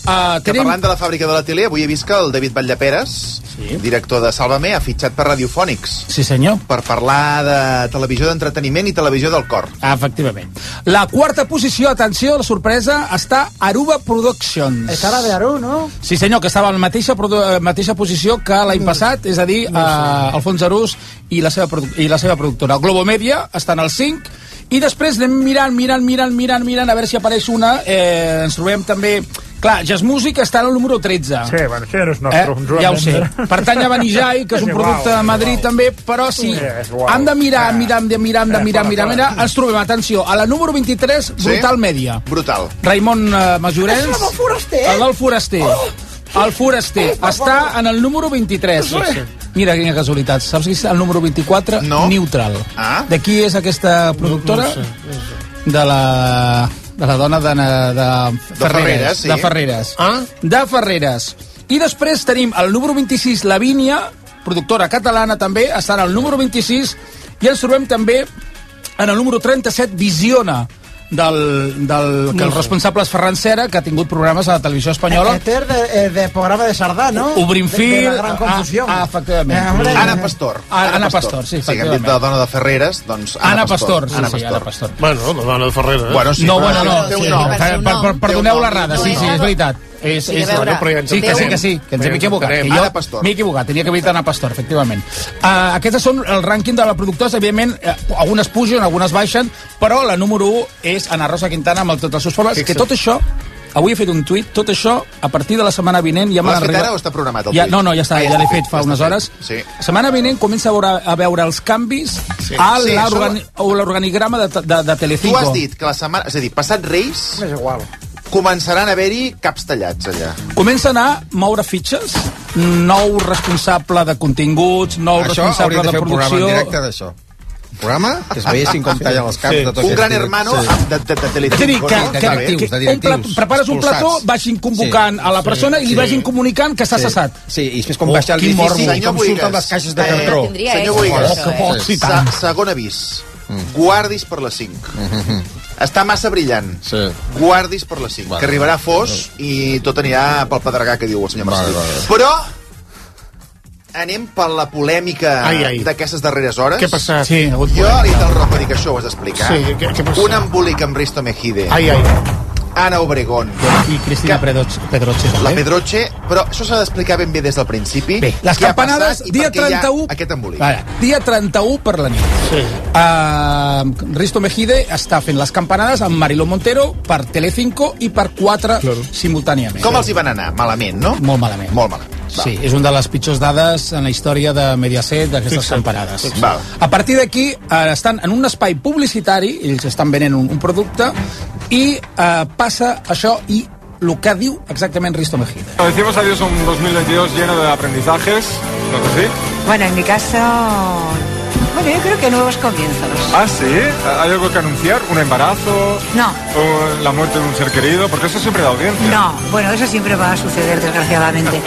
parlant de la fàbrica de la tele, avui he vist que el David Batllaperes, director de Sálvame, ha fitxat per Radiofònics. Sí, senyor. Per parlar de televisió d'entreteniment i televisió del cor. Efectivament. La quarta posició, atenció, la sorpresa, està Aruba Productions. Estarà de Aru, no? Sí, senyor, que estava en la mateixa posició que l'any passat, és a dir, Alfons Arús i la seva productora. Globomedia està en el 5, i després anem mirant, a veure si apareix una. Ens trobem també... Clar, Jazz Music està en el número 13. Sí, bueno, això ja no és nostre. Ja ho sé. Pertany a Benijai, que és un producte de Madrid també, però sí, hem de mirar, ens trobem, atenció, a la número 23, Brutal Media. Brutal. Raimon Majorens. És el Foraster. El Foraster. El Foraster està en el número 23. Mira quina casualitat. Saps qui és el número 24? No. Neutral. De qui és aquesta productora? De la dona de Ferreres. Sí. De Ferreres. De Ferreres. I després tenim el número 26, Lavínia, productora catalana també, està en el número 26, i ens trobem també en el número 37, Visiona, que el responsable és Ferran Cera, que ha tingut programes a la televisió espanyola. De programa de Sardà, no? Obrim fil. De la gran confusió. Efectivament. Ana Pastor. Ana Pastor, sí, efectivament. Sí, que hem dit de la dona de Ferreres, doncs Ana Pastor. Ana Pastor. Bueno, la dona de Ferreres. Bueno, sí. No. Perdoneu l'errada, sí, és veritat. Sí, que sí, que ens hem equivocat. Ana Pastor. M'he equivocat, tenia que haver dit Ana Pastor, efectivament. Aquestes són el rànquing de la productors, evidentment, algunes pugen, algunes baixen, però la número 1 és Ana Rosa Quintana amb tots els seus formes, que tot això, avui he fet un tuit, tot això, a partir de la setmana vinent... L'has fet ara o està programat el tuit? No, ja està, ja l'he fet fa unes hores. La setmana vinent comença a veure els canvis a l'organigrama de Telecinco. Tu has dit que la setmana... És a dir, passat Reis... És igual. Començaran a haver-hi caps tallats allà. Comencen a moure fitxes, nou responsable de continguts, nou responsable de producció... Això hauria de fer un programa en directe d'això. Programa que es veiessin com tallen els caps de tots. Un gran hermano de Telecinco. És a dir, que prepares un plató, vagin convocant a la persona i li vagin comunicant que s'ha cessat. Sí, i després com baixar l'edifici i com surten les caixes de cartró. Senyor Boigas, segon avís. Guardis per les 5. Està massa brillant. Guardis per les 5. Que arribarà fos i tot anirà pel pedregà que diu el senyor Marcelí. Però anem per la polèmica d'aquestes darreres hores. Què ha passat? Jo li he dit al Rocco que això ho has d'explicar. Què ha passat? Un embolic amb Risto Mejide. Ana Obregón. I Cristina Pedroche. La Pedroche, però això s'ha d'explicar ben bé des del principi. Bé, les campanades, dia 31... Aquest embolic. Dia 31 per la nit. Risto Mejide està fent les campanades amb Mariló Montero per Telecinco i per 4 simultàniament. Com els hi van anar? Malament, no? Molt malament. Sí, és una de les pitjors dades en la història de Mediaset d'aquestes campanades. A partir d'aquí estan en un espai publicitari, ells estan venent un producte, i passa això i el que diu exactament Risto Mejide. Decimos adiós a un 2022 lleno de aprendizajes, ¿no es así? Bueno, en mi caso... Bueno, yo creo que nuevos comienzos. ¿Ah, sí? ¿Hay algo que anunciar? ¿Un embarazo? No. ¿O la muerte de un ser querido? Porque eso siempre da audiencia. No, bueno, eso siempre va a suceder, desgraciadamente.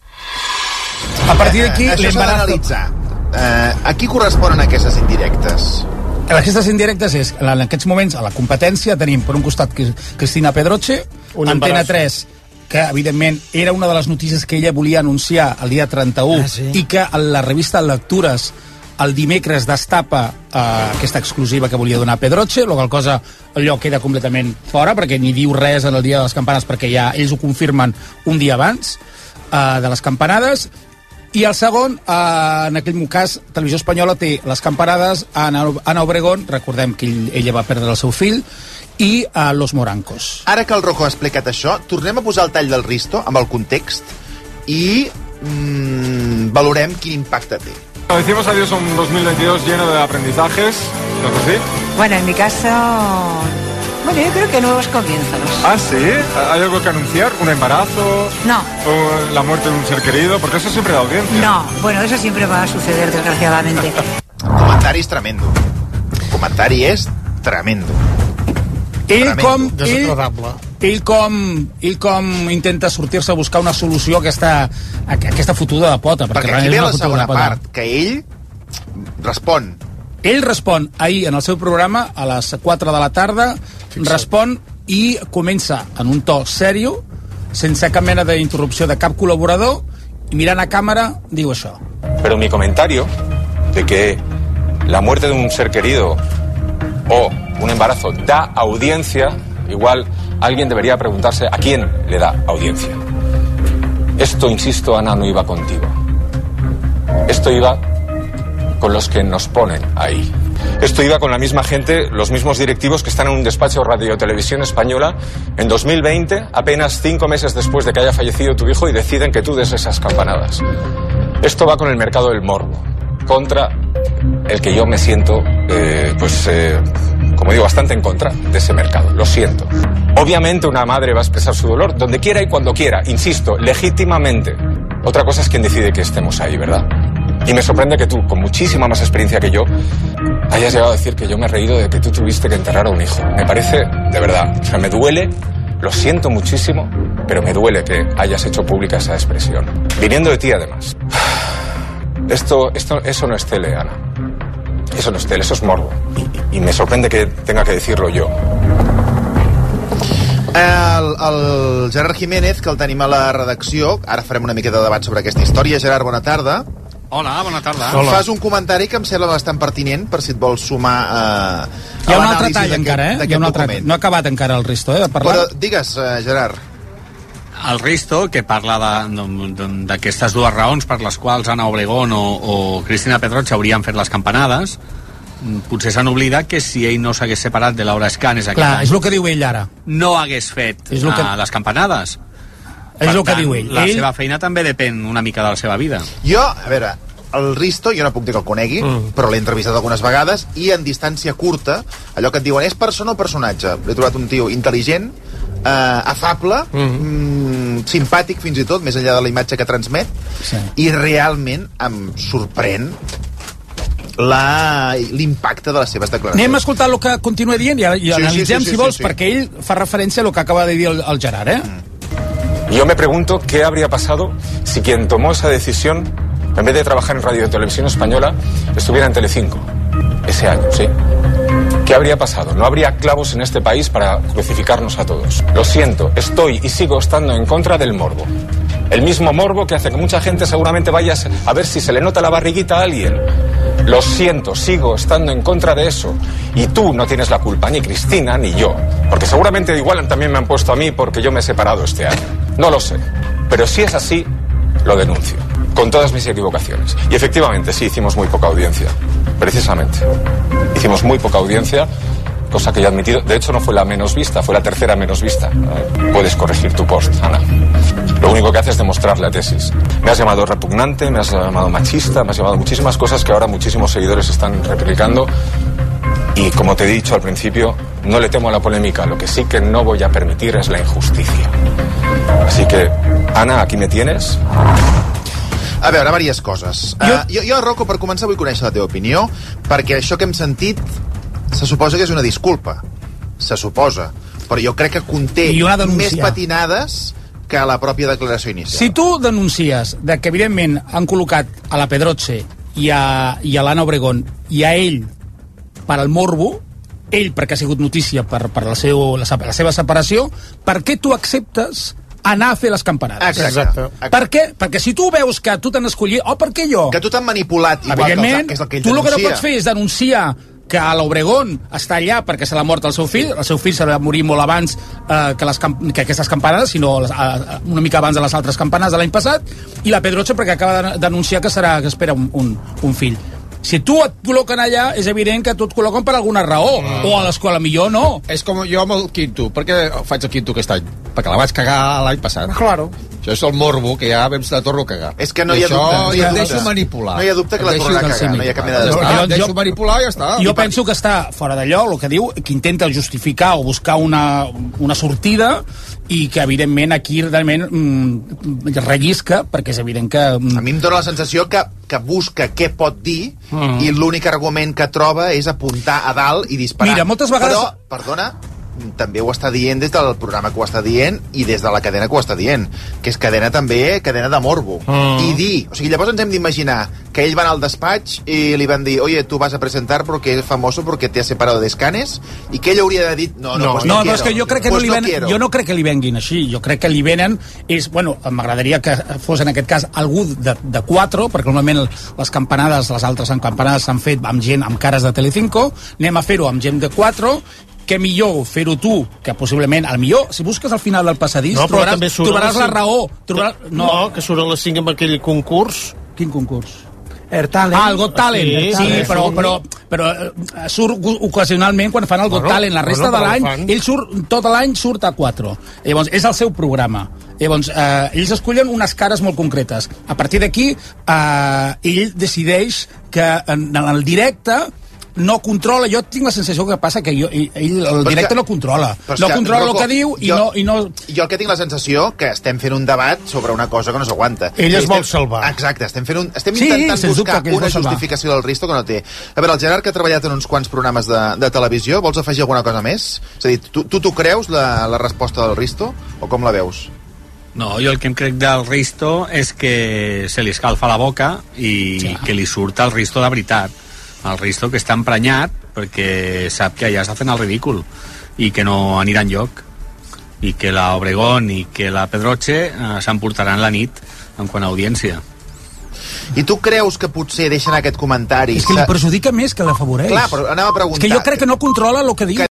A partir d'aquí, això s'ha d'analitzar. A qui corresponen aquestes indirectes? Aquestes indirectes és, en aquests moments, a la competència tenim, per un costat, Cristina Pedroche, Antena 3, que, evidentment, era una de les notícies que ella volia anunciar el dia 31 i que la revista Lectures el dimecres destapa aquesta exclusiva que volia donar Pedroche, la qual cosa allò queda completament fora, perquè ni diu res en el dia de les campanes, perquè ja ells ho confirmen un dia abans de les campanades. I el segon, en aquell cas, Televisió Espanyola té les campanades a Ana Obregón, recordem que ella va perdre el seu fill, i a Los Morancos. Ara que el Rojo ha explicat això, tornem a posar el tall del Risto amb el context i valorem quin impacte té. Decimos adiós a un 2022 lleno de aprendizajes, ¿no es así? Bueno, en mi caso... Bueno, yo creo que nuevos comienzos. ¿Ah, sí? ¿Hay algo que anunciar? ¿Un embarazo? No. ¿O la muerte de un ser querido? Porque eso siempre da audiencia. No, bueno, eso siempre va a suceder, desgraciadamente. El comentari és tremendo. El comentari és tremendo. Ell com intenta sortir-se a buscar una solució a aquesta fotuda de pota. Perquè aquí ve la segona part, que ell respon. Ell respon ahir en el seu programa a les 4 de la tarda, respon i comença en un to sèrio sense cap mena d'interrupció de cap col·laborador, y mirant a cámara, digo això. Pero mi comentario de que la muerte de un ser querido o un embarazo da audiencia, igual alguien debería preguntarse a quién le da audiencia. Esto, insisto, Ana, no iba contigo. Esto iba con los que nos ponen ahí. Esto iba con la misma gente, los mismos directivos que están en un despacho Radio Televisión Española en 2020, apenas 5 meses después de que haya fallecido tu hijo, y deciden que tú des esas campanadas. Esto va con el mercado del morbo, contra el que yo me siento, como digo, bastante en contra de ese mercado. Lo siento. Obviamente una madre va a expresar su dolor donde quiera y cuando quiera, insisto, legítimamente. Otra cosa es quien decide que estemos ahí, ¿verdad? Y me sorprende que tú, con muchísima más experiencia que yo, hayas llegado a decir que yo me he reído de que tú tuviste que enterrar a un hijo. Me parece, de verdad, o sea, me duele, lo siento muchísimo, pero me duele que hayas hecho pública esa expresión. Viniendo de ti, además. Eso no es tele, Ana. Eso no es tele, eso es morbo. Y me sorprende que tenga que decirlo yo. El Gerard Jiménez, que el tenim a la redacció, ara farem una mica de debat sobre aquesta història. Gerard, bona tarda. Hola, bona tarda. Hola. Fas un comentari que em sembla bastant pertinent per si et vols sumar a Hi ha un altre tall encara, Hi ha un altre... No ha acabat encara el Risto, de parlar. Però digues, Gerard. El Risto, que parla d'aquestes dues raons per les quals Ana Obregón o Cristina Pedroche haurien fet les campanades, potser s'han oblidat que si ell no s'hagués separat de Laura Escanes Clar, és el que diu ell ara. No hagués fet les campanades. És el que diu ell. La seva feina també depèn una mica de la seva vida. Jo, a veure, el Risto, jo no puc dir que el conegui, però l'he entrevistat algunes vegades, i en distància curta, allò que et diuen, és persona o personatge? L'he trobat un tio intel·ligent, afable, simpàtic fins i tot, més enllà de la imatge que transmet, i realment em sorprèn l'impacte de les seves declaracions. Anem a escoltar el que continua dient i analitzem, si vols, perquè ell fa referència a lo que acaba de dir el Gerard, Yo me pregunto qué habría pasado si quien tomó esa decisión, en vez de trabajar en Radio Televisión Española, estuviera en Telecinco. Ese año, sí. ¿Qué habría pasado? No habría clavos en este país para crucificarnos a todos. Lo siento, estoy y sigo estando en contra del morbo. El mismo morbo que hace que mucha gente seguramente vaya a ver si se le nota la barriguita a alguien. Lo siento, sigo estando en contra de eso. Y tú no tienes la culpa, ni Cristina ni yo. Porque seguramente igual también me han puesto a mí porque yo me he separado este año. No lo sé. Pero si es así, lo denuncio. Con todas mis equivocaciones. Y efectivamente, sí, hicimos muy poca audiencia. Precisamente. Hicimos muy poca audiencia, cosa que ya he admitido. De hecho, no fue la menos vista, fue la tercera menos vista. Puedes corregir tu post, Ana. Lo único que hace es demostrar la tesis. Me has llamado repugnante, me has llamado machista, me has llamado muchísimas cosas que ahora muchísimos seguidores están replicando. Y como te he dicho al principio, no le temo a la polémica. Lo que sí que no voy a permitir es la injusticia. Así que, Ana, aquí me tienes. A veure, diverses coses. Jo, Rocco, per començar vull conèixer la teva opinió, perquè això que hem sentit se suposa que és una disculpa. Se suposa. Però jo crec que conté més patinades que la pròpia declaració inicial. Si tu denuncies que evidentment han col·locat a la Pedroche i a l'Anna Obregón i a ell per al morbo, ell perquè ha sigut notícia per la seva separació, per què tu acceptes anar a fer les campanades? Exacte. Per què? Perquè si tu veus que tu t'han escollit, per què jo? Que tu t'han manipulat igual que és el que ell denuncia. Tu el que no pots fer és denunciar que l'Obregón està allà perquè se l'ha mort el seu fill se va morir molt abans que aquestes campanades, sinó una mica abans de les altres campanades de l'any passat, i la Pedroche perquè acaba d'anunciar que espera un fill. Si tu et col·loquen allà, és evident que tu et col·loquen per alguna raó, o a l'escola millor no. És com jo amb el Quinto. Per què faig el Quinto aquest any? Perquè la vaig cagar l'any passat. Claro. Això és el morbo, que ja vam la torno a cagar. És que no hi ha dubte. Això em deixo manipular. No hi ha dubte que la tornarà a cagar, no hi ha cap mena de dubte. Em deixo manipular i ja està. Jo penso que està fora d'allò, el que diu, que intenta justificar o buscar una sortida, i que evidentment aquí realment rellisca, perquè és evident que... A mi em dóna la sensació que busca què pot dir i l'únic argument que troba és apuntar a dalt i disparar. Mira, moltes vegades... Però, perdona, també ho està dient des del programa que ho està dient i des de la cadena que ho està dient, que és cadena també, cadena de morbo. I dir, o sigui, llavors ens hem d'imaginar que ell va anar al despatx i li van dir, oye, tú vas a presentar porque es famoso porque te has separado de Escanes, i que ell hauria de dir, no, pues no quiero. És que jo crec que jo no crec que li venguin així, jo crec que li venen m'agradaria que fos en aquest cas algú de 4, perquè normalment les campanades, les altres campanades s'han fet amb gent amb cares de Telecinco, anem a fer-ho amb gent de 4, que millor fer-ho tu, que possiblement, al millor, si busques al final del passadís, trobaràs la raó. No, que surt a les 5 amb aquell concurs. Quin concurs? El Talent. El Got Talent, sí, però surt ocasionalment quan fan el Got Talent. La resta de l'any, ell tot l'any surt a 4. Llavors, és el seu programa. Llavors, ells escollen unes cares molt concretes. A partir d'aquí, ell decideix que en el directe no controla, jo tinc la sensació que passa que ell el directe no controla. No controla el que diu i no... Jo el que tinc la sensació que estem fent un debat sobre una cosa que no s'aguanta. Ell es vol salvar. Exacte, estem intentant buscar una justificació del Risto que no té. A veure, el Gerard, que ha treballat en uns quants programes de televisió, vols afegir alguna cosa més? És a dir, tu creus la resposta del Risto o com la veus? No, jo el que em crec del Risto és que se li escalfa la boca i que li surt el Risto de veritat. El Risto que està emprenyat perquè sap que allà està fent el ridícul i que no anirà enlloc, i que la Obregón i que la Pedroche s'emportaran la nit en quant a audiència. I tu creus que potser deixen aquest comentari? És que li perjudica més que l'afavoreix. Clar, però anava a preguntar... És que jo crec que no controla el que diu.